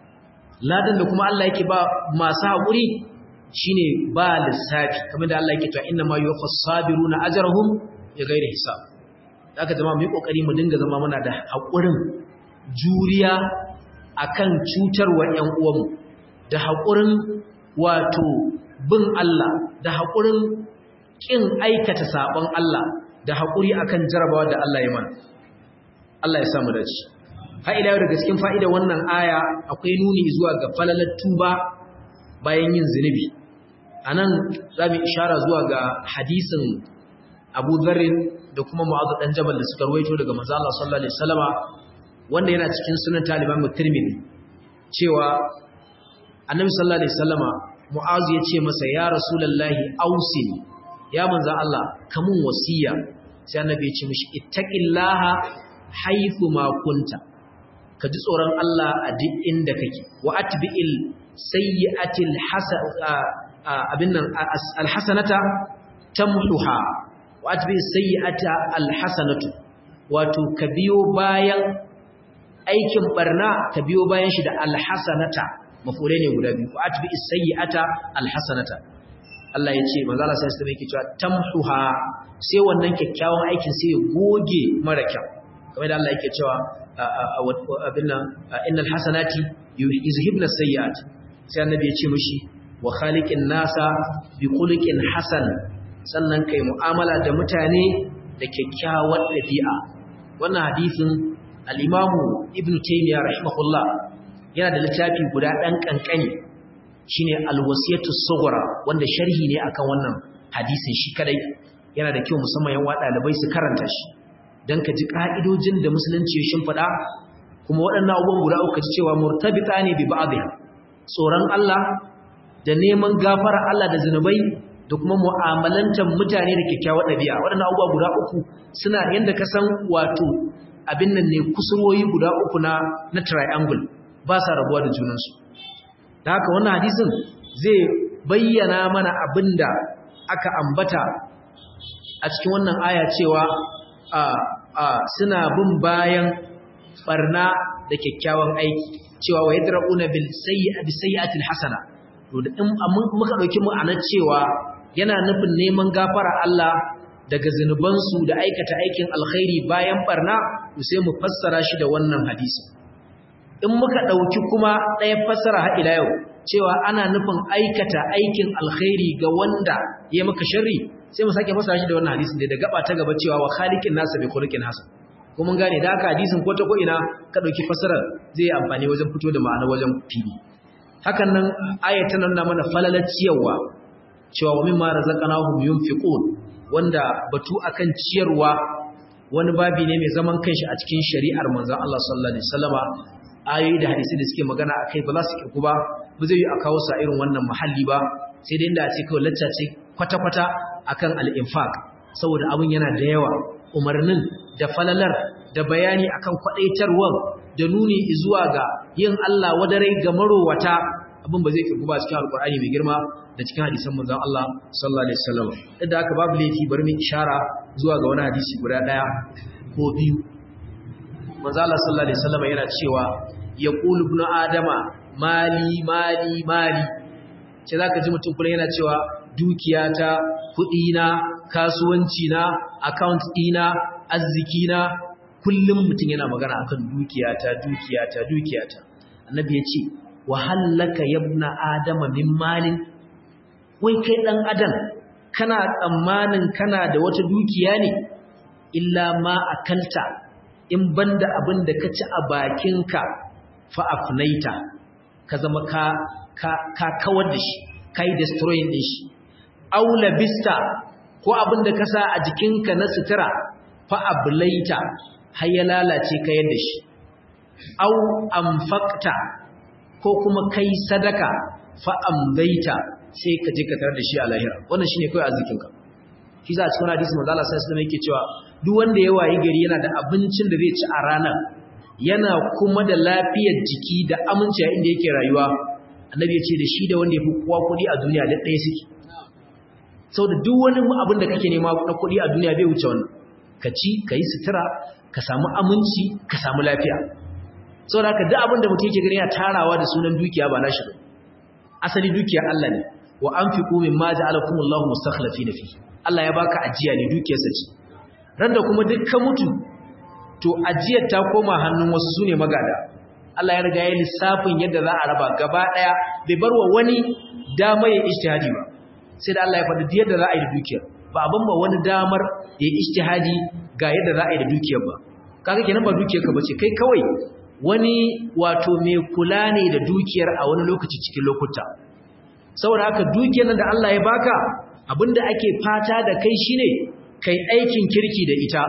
ladan da kuma Allah yake ba masu hakuri shine ba lissafi kamar da Allah yake cewa inna ma yuwaffas sabiruna ajrahum bighairi hisab haka jama'a mu yi kokari mu dinga zama muna da hakurin juriya akan cutarwar ƴan uwanmu da haƙurin wato bin Allah da haƙurin ƙin aikata saɓon Allah da haƙuri akan jarabawa da Allah ya mana Allah ya samu dace har ila yau daga cikin fa'idar wannan aya akwai nuni zuwa ga falalar tuba bayan yin zunubi anan zamu ishara zuwa ga hadisin Abu Dharr da kuma Mu'adh dan Jabal da suka ruwaito daga manzo Allah sallallahu alaihi wasallama wanda yana cikin sunan taliban Tirmidhi cewa annabi sallallahu alaihi wasallama Mu'az ya ce masa ya rasulullahi ausini ya manzo Allah kamun wasiya sai annabi ya ce mishi ittaqillaha haythu ma kunta ka ji tsoron Allah a duk inda kake wa atbi'il sayyi'atil hasana abinnan alhasanata tamhuha wa atbi'is sayyi'ata alhasanatu wato ka biyo bayan aikin barna ka biyo bayan shi da alhasanata mafure ne guda biyu atbi as-sayyi'ata alhasanata Allah yace manzo Allah sai sai yake cewa tamhuha sai wannan kyakkyawan aikin sai ya goge mara kyau kamar da Allah yake cewa abinna innal hasanati yuzhibna as-sayyi'at sai annabi yace mishi wa khaliqin nasa bi khuluqin hasan sannan kai mu'amala da mutane da kyakkyawar dabi'a wannan hadisin al-imamu ibn taymiyyah rahimahullah yana da littafi guda dan kankani shine al-wasiyatu sughra wanda sharhi ne akan wannan hadisin shi kadai yana da kyau musamman yan dalibai su karanta shi dan ka ji ka'idojin da musulunci ya shimfida kuma waɗannan abubuwan guda uku ji cewa murtabita ne bi ba'dha tsoron Allah da neman gafara Allah da zinubai da kuma mu'amalantar mutane da kyakkyawar dabi'a waɗannan abubuwa guda uku suna yanda ka san wato abin nan ne kusurwoyi guda uku na na triangle ba sa rabuwa da junansu da haka wannan hadisin zai bayyana mana abinda aka ambata a cikin wannan aya cewa a a suna bin bayan barna da kyakkyawan aiki cewa wa yadrauna bil sayyi'ati bis sayyi'atil hasana to da in muka dauki mu anan cewa yana nufin neman gafara Allah daga zinubansu da aikata aikin alkhairi bayan barna sai mu fassara shi da wannan hadisi in muka dauki kuma ɗaya fassara har ila yau cewa ana nufin aikata aikin alkhairi ga wanda ya maka sharri sai mu sake fassara shi da wannan hadisin da gaba ta gaba cewa wa khaliqin nas bi khuluqin hasan kuma mun gane da haka hadisin ko ta ko ina ka dauki fassarar zai amfani wajen fito da ma'ana wajen fili hakan nan ayatan nan na mana falalar ciyarwa cewa wa mimma razaqnahum yunfiqun wanda batu akan ciyarwa wani babi ne mai zaman kanshi a cikin shari'ar manzon Allah sallallahu alaihi wasallama ayoyi da hadisi da suke magana akai ba za su kirku ba ba zai yi a kawo sa irin wannan mahalli ba sai dai inda a ce kawai lacca ce kwata-kwata akan al-infaq saboda abun yana da yawa umarnin da falalar da bayani akan kwadaitarwar da nuni zuwa ga yin Allah wadarai ga marowata abin ba zai kirku ba cikin alkur'ani mai girma da cikin hadisan manzon Allah sallallahu alaihi wasallam idan aka babu laifi bari mu ishara zuwa ga wani hadisi guda daya ko biyu manzon Allah sallallahu alaihi wasallam yana cewa yaqulu ibn adama mali mali mali ce zaka ji mutum kullum yana cewa dukiyata kudi na kasuwanci na account dina arziki na kullum mutum yana magana akan dukiyata dukiyata dukiyata annabi ya ce wa hallaka yabna adama min malin wai kai dan adam kana tsammanin kana da wata dukiya ne illa ma akalta in banda abin da ka ci a bakinka fa afnaita ka zama ka ka ka kawar da shi kai destroying din shi aw labista ko abin da ka sa a jikinka na sutura fa ablaita har ya lalace ka yadda shi aw anfaqta ko kuma kai sadaka fa ambaita sai ka je ka tarar da shi a lahira wannan shine kai arzikinka shi za a cikin hadisi manzo Allah sallallahu alaihi wasallam yake cewa duk wanda ya wayi gari yana da abincin da zai ci a ranar yana kuma da lafiyar jiki da aminci a inda yake rayuwa annabi ya ce da shi da wanda ya fi kowa kuɗi a duniya da ɗaya suke saboda duk wani abin da kake nema na kuɗi a duniya bai wuce wannan ka ci ka yi sutura ka samu aminci ka samu lafiya saboda haka duk abin da mutum yake gani ya tarawa da sunan dukiya ba nashi ba asali dukiya Allah ne wa anfiqu mimma ja'alakumullahu mustakhlifina fi Allah ya baka ajiya ne dukiyarsa ce randa kuma duk ka mutu to ajiyar ta koma hannun wasu sune magada Allah ya riga ya lissafin yadda za a raba gaba daya bai barwa wani dama ya ijtihadi ba sai da Allah ya faɗi yadda za a yi da dukiyar ba abin ba wani damar ya ijtihadi ga yadda za a yi da dukiyar ba kaga kenan ba dukiyar ka bace kai kawai wani wato mai kula ne da dukiyar a wani lokaci cikin lokuta saboda haka dukiyar nan da Allah ya baka abinda ake fata da kai shine kai aikin kirki da ita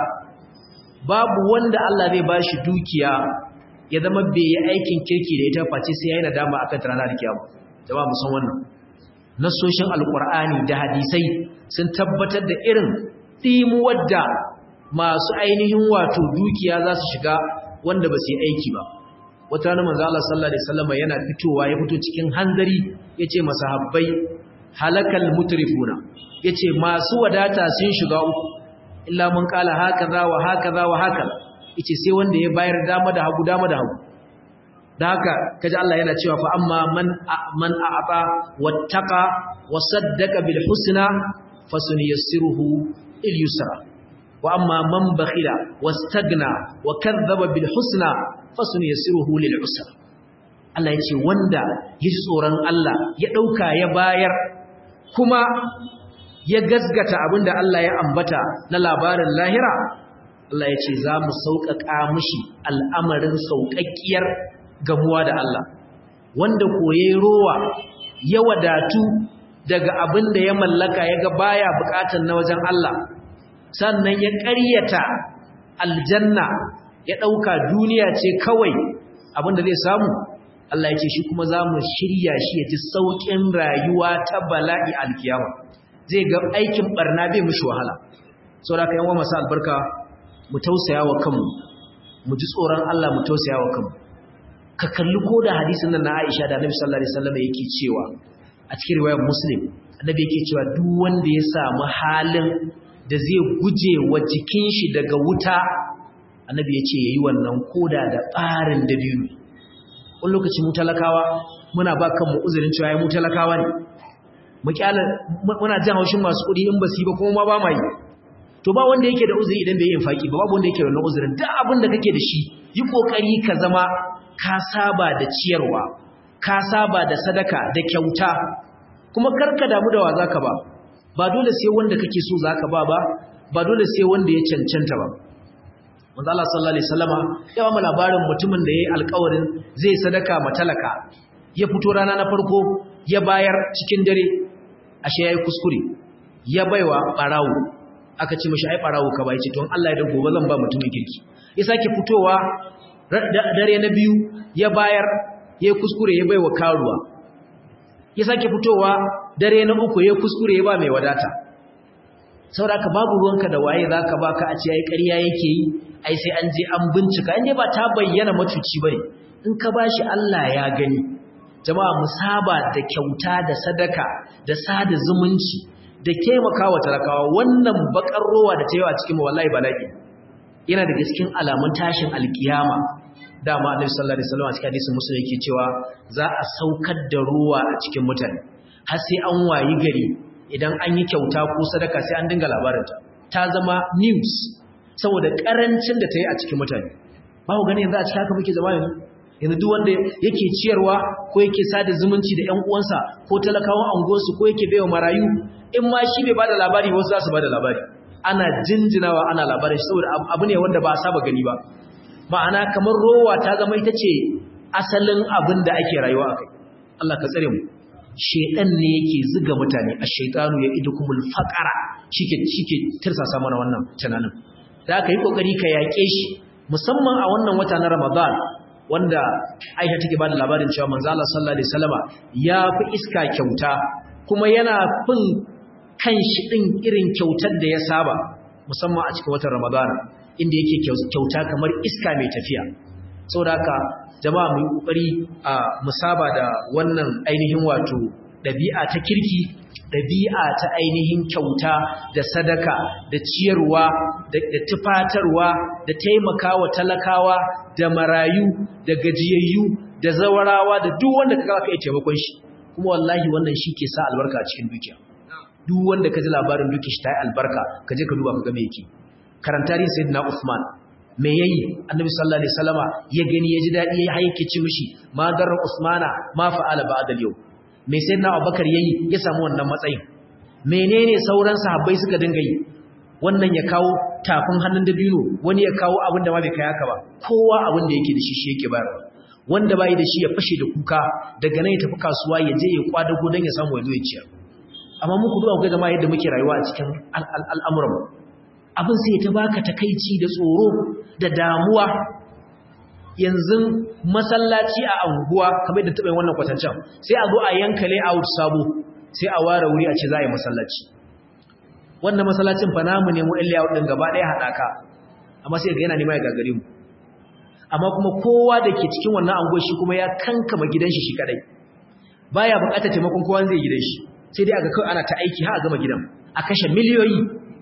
babu wanda Allah zai bashi dukiya ya zama bai yi aikin kirki da ita face sai yayi nadama akan ranar kiyama jama'a mu san wannan nasoshin alqur'ani da hadisai sun tabbatar da irin dimuwar da masu ainihin wato dukiya za su shiga wanda ba su yi aiki ba wata rana manzo Allah sallallahu alaihi wasallam yana fitowa ya fito cikin hanzari yace masahabbai halakal mutrifuna yace masu wadata sun shiga uku illa mun kala hakaza wa hakaza wa hakaza yace sai wanda ya bayar dama da hagu dama da hagu da haka kaji Allah yana cewa fa amma man man a'ata wattaqa wa saddaqa bil husna fasunyassiruhu il yusra wa amma man bakhila wastagna wa kadhaba bil husna fasunyassiruhu lil usra Allah yace wanda yi tsoron Allah ya dauka ya bayar kuma ya gasgata abinda Allah ya ambata na labarin lahira Allah yace za mu sauƙaƙa mishi al'amarin sauƙaƙiyar gamuwa da Allah wanda koye rowa ya wadatu daga abinda ya mallaka yaga baya bukatun na wajen Allah sannan ya ƙaryata aljanna ya ɗauka duniya ce kawai abinda zai samu Allah ya ce shi kuma za mu shirya shi ya ji sauƙin rayuwa ta bala'i alkiyama zai ga aikin barna bai mushi wahala sau da ka yawan masu albarka mu tausaya wa kanmu mu ji tsoron Allah mu tausaya wa kanmu ka kalli ko da hadisin nan na Aisha da Annabi sallallahu alaihi wasallam yake cewa a cikin riwayar Muslim Annabi yake cewa duk wanda ya samu halin da zai guje wa jikin shi daga wuta Annabi ya ce yayi wannan koda da tsarin dabino wani lokaci mu talakawa muna ba kanmu uzurin cewa ya mu talakawa ne mu kyala muna jin haushin masu kuɗi in ba su yi ba kuma ma ba mai to ba wanda yake da uzuri idan bai yin faki ba babu wanda yake da wannan uzurin duk abin da kake da shi yi kokari ka zama ka saba da ciyarwa ka saba da sadaka da kyauta kuma karka damu da wa zaka ba ba dole sai wanda kake so zaka ba ba ba dole sai wanda ya cancanta ba manzo Allah sallallahu alaihi wasallama ya ba mu labarin mutumin da yayi alƙawarin zai sadaka matalaka ya fito rana na farko ya bayar cikin dare ashe yayi kuskure ya baiwa barawo aka ce mishi ai barawo ka bai ce to Allah ya da gobe zan ba mutumin kirki ya sake fitowa dare na biyu ya bayar yayi kuskure ya baiwa karuwa ya sake fitowa dare na uku yayi kuskure ya ba mai wadata saboda ka babu ruwanka da waye zaka baka a ce ai ƙarya yake yi ai sai an je an bincika in dai ba ta bayyana macuci bane in ka bashi Allah ya gani jama'a musaba da kyauta da sadaka da sada zumunci da taimakawa talakawa wannan bakar rowa da ta yi a cikin wallahi bala'i yana daga cikin alamun tashin alkiyama dama Annabi sallallahu alaihi wasallam a cikin hadisin Muslim yake cewa za a saukar da rowa a cikin mutane har sai an wayi gari idan an yi kyauta ko sadaka sai an dinga labarinta ta zama news saboda karancin da ta yi a cikin mutane ba ku gani yanzu a cikin haka muke zama yanzu yanzu duk wanda yake ciyarwa ko yake sada zumunci da ƴan uwansa ko talakawan anguwarsu ko yake baiwa marayu in ma shi bai bada labari wasu za su bada labari ana jinjinawa ana labarin shi saboda abu ne wanda ba a saba gani ba ma'ana kamar rowa ta zama ita ce asalin abin da ake rayuwa akai Allah ka tsare mu shedan ne yake zuga mutane ash-shaytanu ya'idukumul faqara shike shike tirsasa mana wannan tunanin da aka yi kokari ka yake shi musamman a wannan wata na Ramadan wanda Aisha take bada labarin cewa manzo Allah sallallahu alaihi wasallama ya fi iska kyauta kuma yana fin kanshi din irin kyautar da ya saba musamman a cikin watan Ramadan inda yake kyauta kamar iska mai tafiya saboda haka jama'a mu yi kokari a musaba da wannan ainihin wato dabi'a ta kirki dabi'a ta ainihin kyauta da sadaka da ciyarwa da tufatarwa da taimakawa talakawa da marayu da gajiyayyu da zawarawa da duk wanda kaga ka yi taimakon shi kuma wallahi wannan shi ke sa albarka a cikin dukiya duk wanda ka ji labarin dukiyar shi ta yi albarka ka je ka duba ka ga me yake karanta rin sayyidina Uthman me yayi annabi sallallahu alaihi wasallama ya gani ya ji dadi ya haike ci mishi ma darra Usmana ma fa'ala ba'da al-yawm me sayyidina Abubakar yayi ya samu wannan matsayin menene sauran sahabbai suka dinga yi wannan ya kawo tafin hannun dabino wani ya kawo abin da ma bai kai haka ba kowa abin da yake da shi shi yake bayarwa wanda bai da shi ya fashe da kuka daga nan ya tafi kasuwa ya je ya kwadago dan ya samu ya zo ya ciyar amma muku duba ku ga jama'a yadda muke rayuwa a cikin al'amuran abin sai ta baka takeici da tsoro da damuwa yanzu masallaci a anguwa kamar da taɓa wannan kwatancan sai a zo a yanka layout sabo sai a ware wuri a ce za a yi masallaci wannan masallacin fa namu ne mu ɗan layout ɗin gaba ɗaya haɗaka amma sai ga yana nema ya gagare mu amma kuma kowa da ke cikin wannan anguwa shi kuma ya kankama gidan shi shi kadai baya buƙatar taimakon kowa zai gidan shi sai dai aga kawai ana ta aiki har a gama gidan a kashe miliyoyi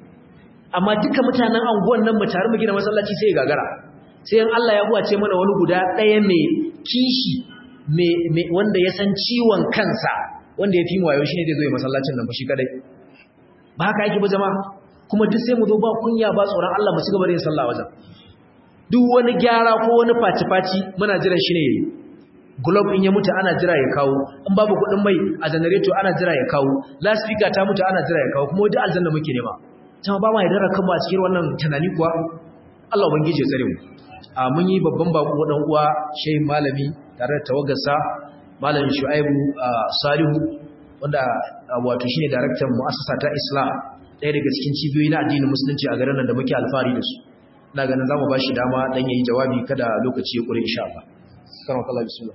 amma duka mutanen anguwan nan mu tare mu gina masallaci sai ya gagara sai in Allah ya buwace mana wani guda ɗaya mai kishi mai wanda ya san ciwon kansa wanda ya fi mu wayo shine zai zo ya masallacin nan ba shi kadai ba haka yake ba jama'a kuma duk sai mu zo ba kunya ba tsoron Allah mu ci gaba da yin sallah wajen duk wani gyara ko wani faci-faci muna jiran shi ne globe in ya mutu ana jira ya kawo in babu kuɗin mai a generator ana jira ya kawo loudspeaker ta mutu ana jira ya kawo kuma duk aljanna muke nema jama'a ba ma yadda kan ba cikin wannan tunani kuwa Allah ubangiji ya tsare mu a mun yi babban bako dan uwa shehin malami tare da tawagarsa malamin Shu'aibu Salihu wanda wato shine daraktan mu'assasa ta Islam ɗaya daga cikin cibiyoyi na addinin musulunci a garin nan da muke alfahari da su ina ganin zamu ba shi dama dan yayi jawabi kada lokaci ya kure insha Allah karama kallah bismillah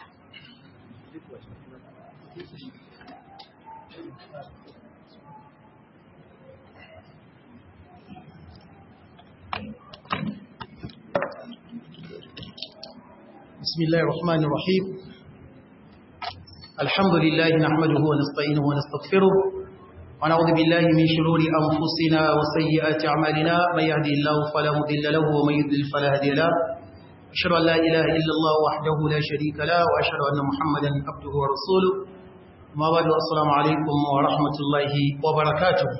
بسم الله الرحمن الرحيم الحمد لله نحمده ونستعينه ونستغفره ونعوذ بالله من شرور أنفسنا وسيئات أعمالنا من يهدي الله فلا مضل له ومن يضلل فلا هادي له أشهد أن لا إله إلا الله وحده لا شريك له وأشهد أن محمدا عبده ورسوله ما بعد السلام عليكم ورحمة الله وبركاته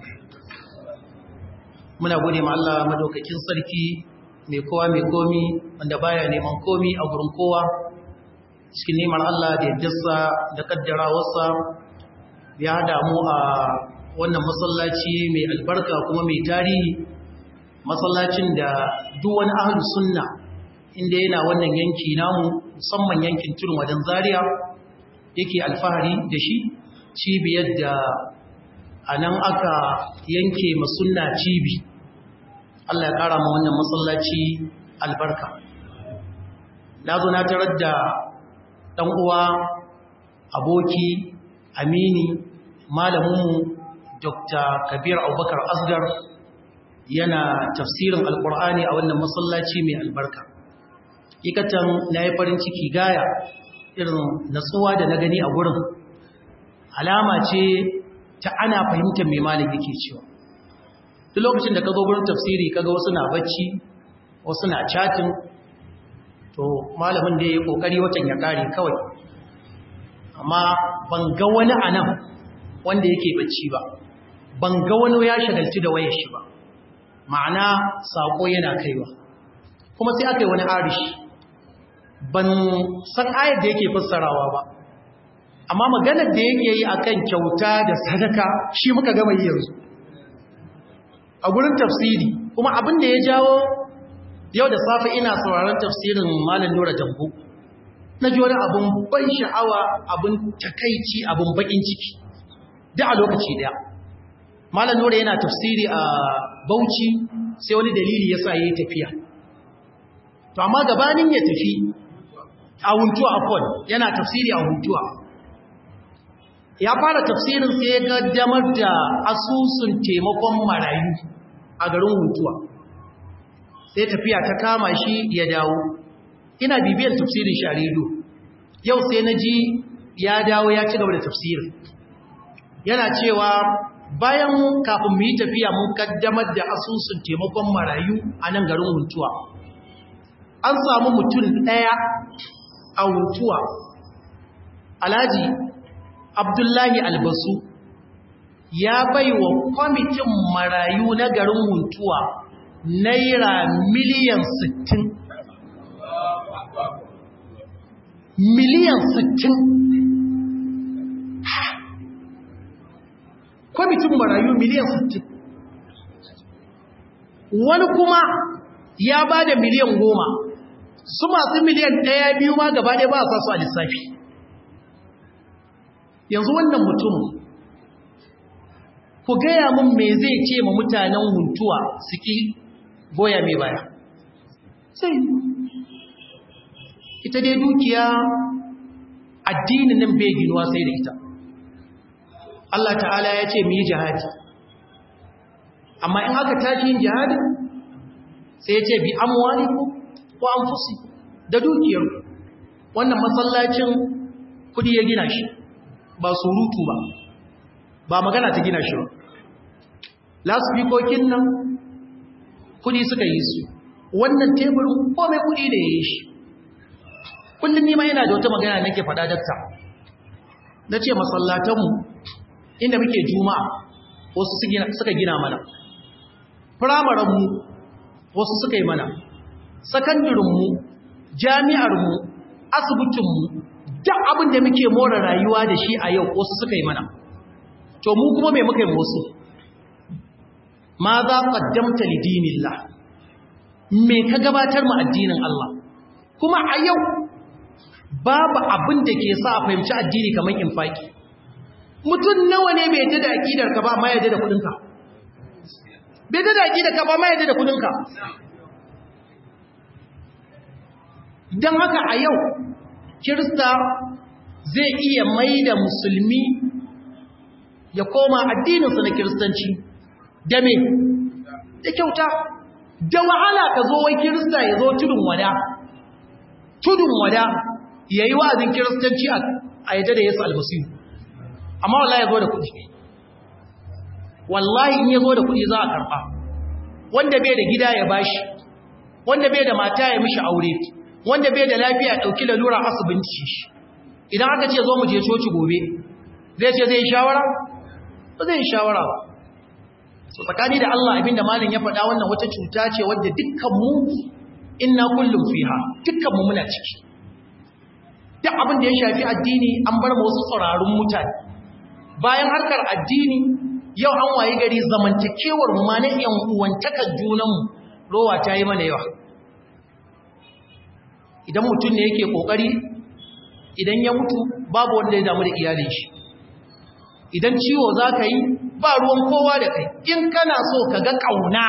من أقول مع الله مدوكاكين صديقي mai kowa mai komi wanda baya neman komi a gurin kowa cikin neman Allah da yaddarsa da kaddarawarsa ya hada mu a wannan masallaci mai albarka kuma mai tarihi masallacin da duk wani ahlu sunna inda yana wannan yanki namu musamman yankin tudun wajen Zaria yake alfahari da shi cibiyar da anan aka yanke masunna cibi Allah ya ƙara ma wannan masallaci albarka. Na zo na tarar da ɗan uwa, aboki, amini, malaminmu Dokta Kabir Abubakar Asgar yana tafsirin Alƙur'ani a wannan masallaci mai albarka. Ikatan na yi farin ciki gaya irin natsuwa da na gani a gurin. Alama ce ta ana fahimtar mai malam yake cewa. Duk lokacin da ka zo gurin tafsiri kaga wasu na bacci wasu na chatting to malamin da yayi kokari watan ya kare kawai amma ban ga wani anan wanda yake bacci ba ban ga wani ya shagalci da wayar shi ba ma'ana sako yana kaiwa kuma sai aka yi wani arishi ban san ayar da yake fassarawa ba amma maganar da yake yi akan kyauta da sadaka shi muka gama yi yanzu a gurin tafsiri kuma abin da ya jawo yau da safe ina sauraron tafsirin Malam Nura Jambo na ji wani abin ban sha'awa abin takaici abin bakin ciki da a lokaci daya Malam Nura yana tafsiri a Bauchi sai wani dalili yasa yayi tafiya to amma gabanin ya tafi a Huntuwa afwan yana tafsiri a Huntuwa ya fara tafsirin sai ya gaddamar da asusun taimakon marayu a garin Huntuwa sai tafiya ta kama shi ya dawo ina bibiyar tafsirin sharido yau sai na ji ya dawo ya ci gaba da tafsirin yana cewa bayan kafin mu yi tafiya mun kaddamar da asusun taimakon marayu a nan garin Huntuwa an samu mutum ɗaya a Huntuwa Alhaji Abdullahi Albasu ya bai wa kwamitin marayu na garin Huntuwa naira miliyan sittin miliyan sittin kwamitin marayu miliyan sittin wani kuma ya ba da miliyan goma su masu miliyan ɗaya biyu ma gaba ɗaya ba a sa su a lissafi yanzu wannan mutum ku gaya mun me zai ce ma mutanen Huntuwa su ki goya mai baya sai ita dai dukiya addinin nan bai ginuwa sai da ita Allah ta'ala ya ce mu yi jihadi amma in aka tashi yin jihadi sai ya ce bi amwaliku ko anfusi da dukiyar wannan masallacin kudi ya gina shi ba surutu ba ba magana ta gina shi ba lasfikokin nan kudi suka yi su wannan teburin komai kudi da ya yi shi kullum nima yana da wata magana nake faɗa dakta na ce masallatanmu inda muke juma'a wasu suka gina mana firamaranmu wasu suka yi mana sakandirinmu jami'armu asibitinmu duk abin da muke more rayuwa da shi a yau wasu suka yi mana to mu kuma me muka yi wasu ma za qaddamta lidinillah me ka gabatar mu addinin Allah kuma a yau babu abin da ke sa a fahimci addini kamar infaki mutum nawa ne bai yadda da aqidar ka ba ma yadda da kudin ka bai yadda da aqidar ka ba ma yadda da kudin ka dan haka a yau kirista zai iya maida musulmi ya koma addininsa na kiristanci da me da kyauta da wahala ka zo wai kirista ya zo tudun wada tudun wada yayi wa'azin kiristanci a yadda da Yesu almasihu amma wallahi ya zo da kuɗi wallahi in ya zo da kuɗi za a karɓa wanda bai da gida ya bashi wanda bai da mata ya mishi aure wanda bai da lafiya ya ɗauki lalura asibinci idan aka ce zo mu je coci gobe zai ce zai shawara ba zai shawara ba so tsakani da Allah abinda malin ya faɗa wannan wata cuta ce wadda dukkan mu inna kullum fiha dukkan mu muna ciki duk abin da ya shafi addini an bar mu wasu tsararun mutane bayan harkar addini yau an waye gari zamantakewar mu ma na yan uwantakar junan mu rowa ta yi mana yawa idan mutum ne yake kokari idan ya mutu babu wanda ya damu da iyalin shi idan ciwo za ka yi ba ruwan kowa da kai in kana so ka ga ƙauna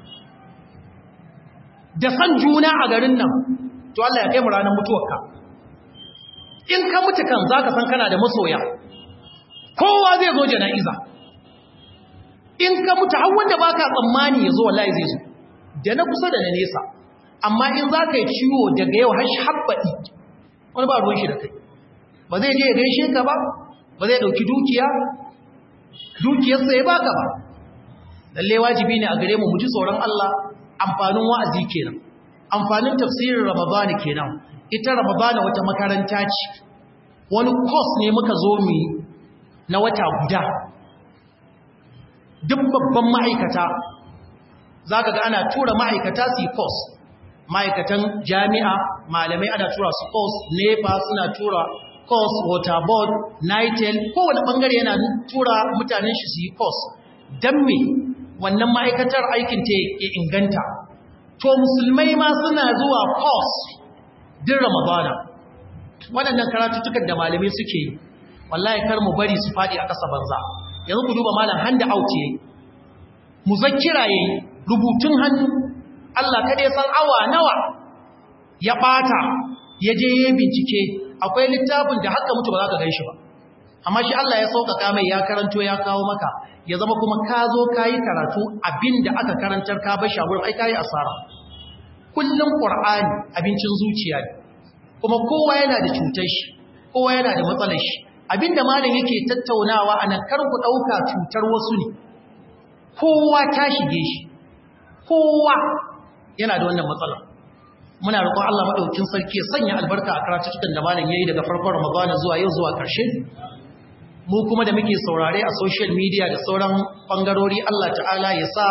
da san juna a garin nan to Allah ya kai mu ranar mutuwarka in ka mutu kan za ka san kana da masoya kowa zai zo jana'iza in ka mutu har wanda ba ka tsammani ya zo wallahi zai zo da na kusa da na nesa amma in za ka yi ciwo daga yau har habbaɗi wani ba ruwan shi da kai ba zai je ya gaishe ka ba ba zai ɗauki dukiya dukiyarsa ya baka ba lalle wajibi ne a gare mu mu ji tsoron Allah amfanin wa'azi kenan amfanin tafsirin ramadana kenan ita ramadana wata makaranta ce wani course ne muka zo mu na wata guda duk babban ma'aikata za ka ga ana tura ma'aikata su yi course, ma'aikatan jami'a malamai ana tura su course, nepa suna tura course, water board, nitel, kowane ɓangare yana tura mutanen shi su yi course. Don me wannan ma'aikatar aikin ta ya inganta. To musulmai ma suna zuwa course din Ramadana. Waɗannan karatuttukan da malamai suke yi, wallahi kar mu bari su faɗi a ƙasa banza. Yanzu ku duba malam handa out yayi, muzakkira yayi, rubutun hannu. Allah kada ya san awa nawa ya ɓata, ya je yayin bincike. Akwai littafin da haka mutu ba za ka gan shi ba. Amma shi Allah ya sauƙaƙa mai ya karanto ya kawo maka, ya zama kuma ka zo ka yi karatu abin da aka karantar ka bar shagurin ai ka yi asara. Kullum Ƙur'ani abincin zuciya ne, kuma kowa yana da cutar shi, kowa yana da matsalar shi. Abin da malam yake tattaunawa a nan kar ku ɗauka cutar wasu ne, kowa ta shige shi, kowa yana da wannan matsalar. Muna roƙon Allah maɗaukin sarki ya sanya albarka a karatukan da malam yayi daga farkon Ramadana zuwa yau zuwa ƙarshe. Mu kuma da muke saurare a social media da sauran bangarori Allah ta'ala ya sa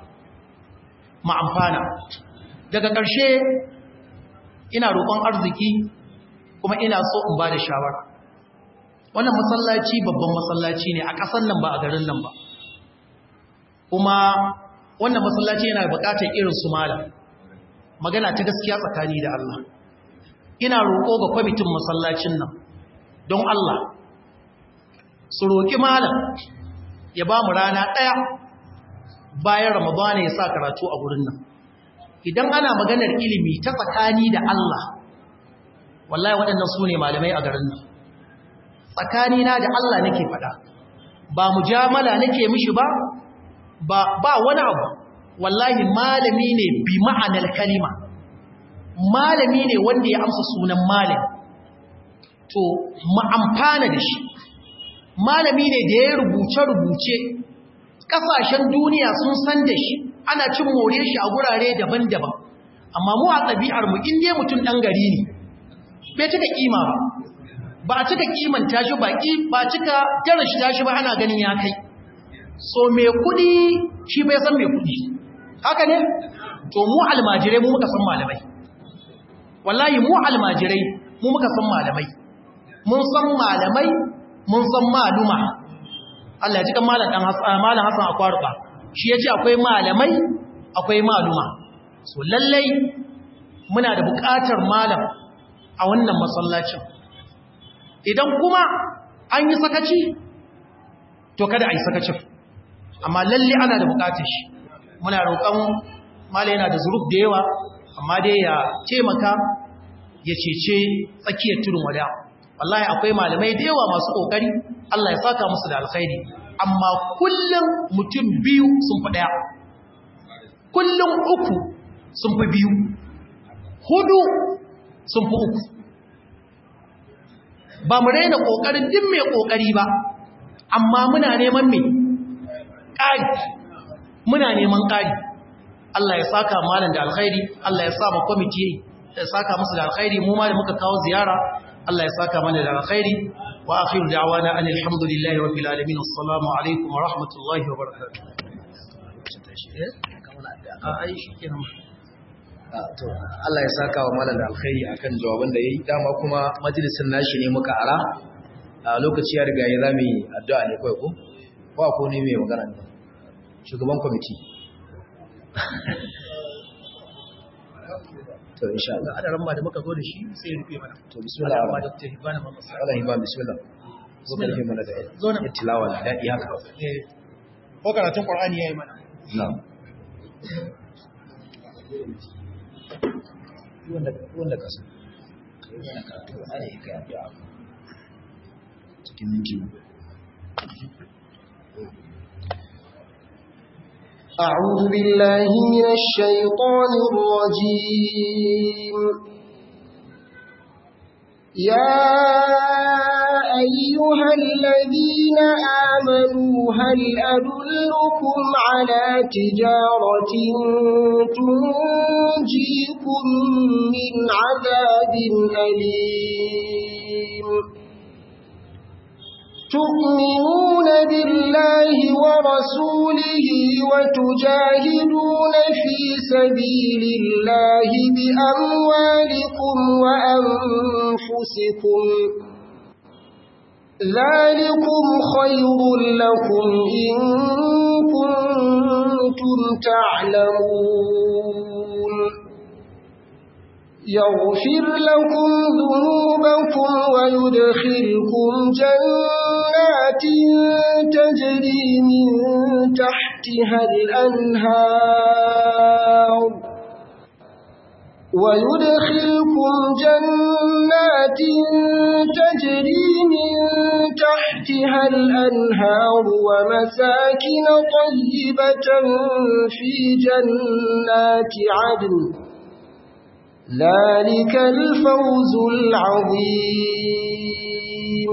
mu amfana. Daga ƙarshe ina roƙon arziki kuma ina so in ba da shawara. Wannan masallaci babban masallaci ne a ƙasar nan ba a garin nan ba. Kuma wannan masallaci yana buƙatar irin su malam. Magana ta gaskiya tsakani da Allah. Ina roƙo ga kwamitin masallacin nan don Allah su roƙi malam ya ba mu rana ɗaya bayan Ramadana ya sa karatu a gurin nan. Idan ana maganar ilimi ta tsakani da Allah, wallahi waɗannan su ne malamai a garin nan. Tsakanina da Allah nake faɗa, ba mujamala nake mishi ba, ba wani abu. Wallahi malami ne bi ma'anar kalima, malami ne wanda ya amsa sunan malami. To, ma'amfana da shi. Malami ne da ya rubuce-rubuce, ƙasashen duniya sun san da shi, ana cin more shi a gurare daban-daban. Amma mu a ɗabi'armu inda mutum ɗan gari ne, bai cika ƙima ba, ba a cika ƙimanta shi baƙi, ba a cika darashta shi ba ana ganin ya kai. So mai kuɗi shi bai san mai kuɗi. Haka ne? To mu almajirai mu muka san malamai. Wallahi mu almajirai mu muka san malamai. Mun san malamai, mun san maluma. Allah ya ji kan malam dan malam Hassan Akwaruba. Shi yace akwai malamai, akwai maluma. So lallai muna da buƙatar malam a wannan masallacin. Idan kuma an yi sakaci, to kada a yi sakacin. Amma lalle ana da buƙatar shi. Muna roƙon malam yana da zuruf da yawa, amma dai ya taimaka ya cece tsakiyar tudun wada. Wallahi akwai malamai da yawa masu kokari, Allah ya saka musu da alkhairi, amma kullum mutum biyu sun fi daya, kullum uku sun fi biyu, hudu sun fi uku. Ba mu raina kokarin din mai kokari ba, amma muna neman me ƙari, muna neman ƙari. Allah ya saka malam da alkhairi, Allah ya sa ma kwamiti ya saka musu da alkhairi, mu ma da muka kawo ziyara Allah ya saka mana da alkhairi. Wa akhiru da'wana anil hamdulillahi rabbil alamin. Assalamu alaikum wa rahmatullahi wa barakatuh. To Allah ya saka wa malam da alkhairi akan jawaban da yayi. Dama kuma majalisin nashi ne muka ara. A lokaci ya riga ya zame addu'a ne kai ko? Ko ko ne mai magana ne? Shugaban kwamiti. To insha Allah adaran ma da muka zo da shi sai ya rufe mana. To bismillah Allah ya tafi bana mama. Allah ya ba bismillah. Zo ka rufe mana da zo na tilawa da dadi haka. Eh. Ko karatun Qur'ani yayi mana. Na'am. Wanda wanda kasa. Yana karatu Qur'ani kai addu'a. Cikin minti. أعوذ بالله من الشيطان الرجيم. يا أيها الذين آمنوا هل أدلكم على تجارة تنجيكم من عذاب أليم تؤمنون بالله ورسوله وتجاهدون في سبيل الله بأموالكم وأنفسكم ذلكم خير لكم إن كنتم تعلمون يغفر لكم ذنوبكم ويدخلكم جنات تجري من تحتها الأنهار ويدخلكم جنات تجري من تحتها الأنهار ومساكن طيبة في جنات عدن ذلك الفوز العظيم.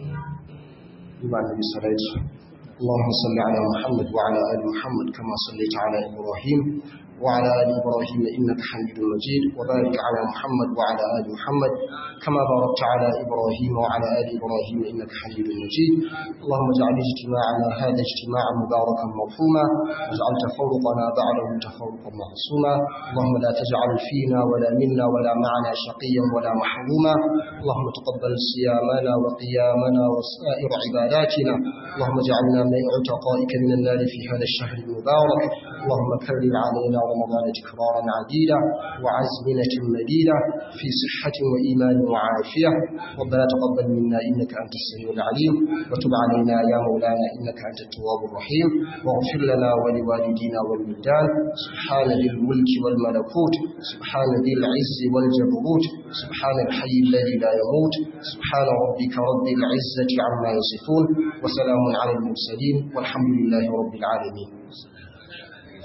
اللهم صل على محمد وعلى آل محمد كما صليت على إبراهيم وعلى آل إبراهيم إنك حميد مجيد وبارك على محمد وعلى آل محمد كما باركت على إبراهيم وعلى آل إبراهيم إنك حميد مجيد. اللهم اجعل اجتماعنا هذا اجتماعا مباركا مرحوما واجعل تفرقنا بعده تفرقا معصوما. اللهم لا تجعل فينا ولا منا ولا معنا شقيا ولا محروما. اللهم تقبل صيامنا وقيامنا وسائر عباداتنا. اللهم اجعلنا من عتقائك من النار في هذا الشهر المبارك. اللهم كرر علينا رمضان تكرارا عديدا وعزمنة مديدة في صحة وإيمان وعافية. ربنا تقبل منا إنك أنت السميع العليم وتب علينا يا مولانا إنك أنت التواب الرحيم واغفر لنا ولوالدينا والولدان. سبحان ذي الملك والملكوت سبحان ذي العز والجبروت سبحان الحي الذي لا يموت سبحان ربك رب العزة عما يصفون وسلام على المرسلين والحمد لله رب العالمين.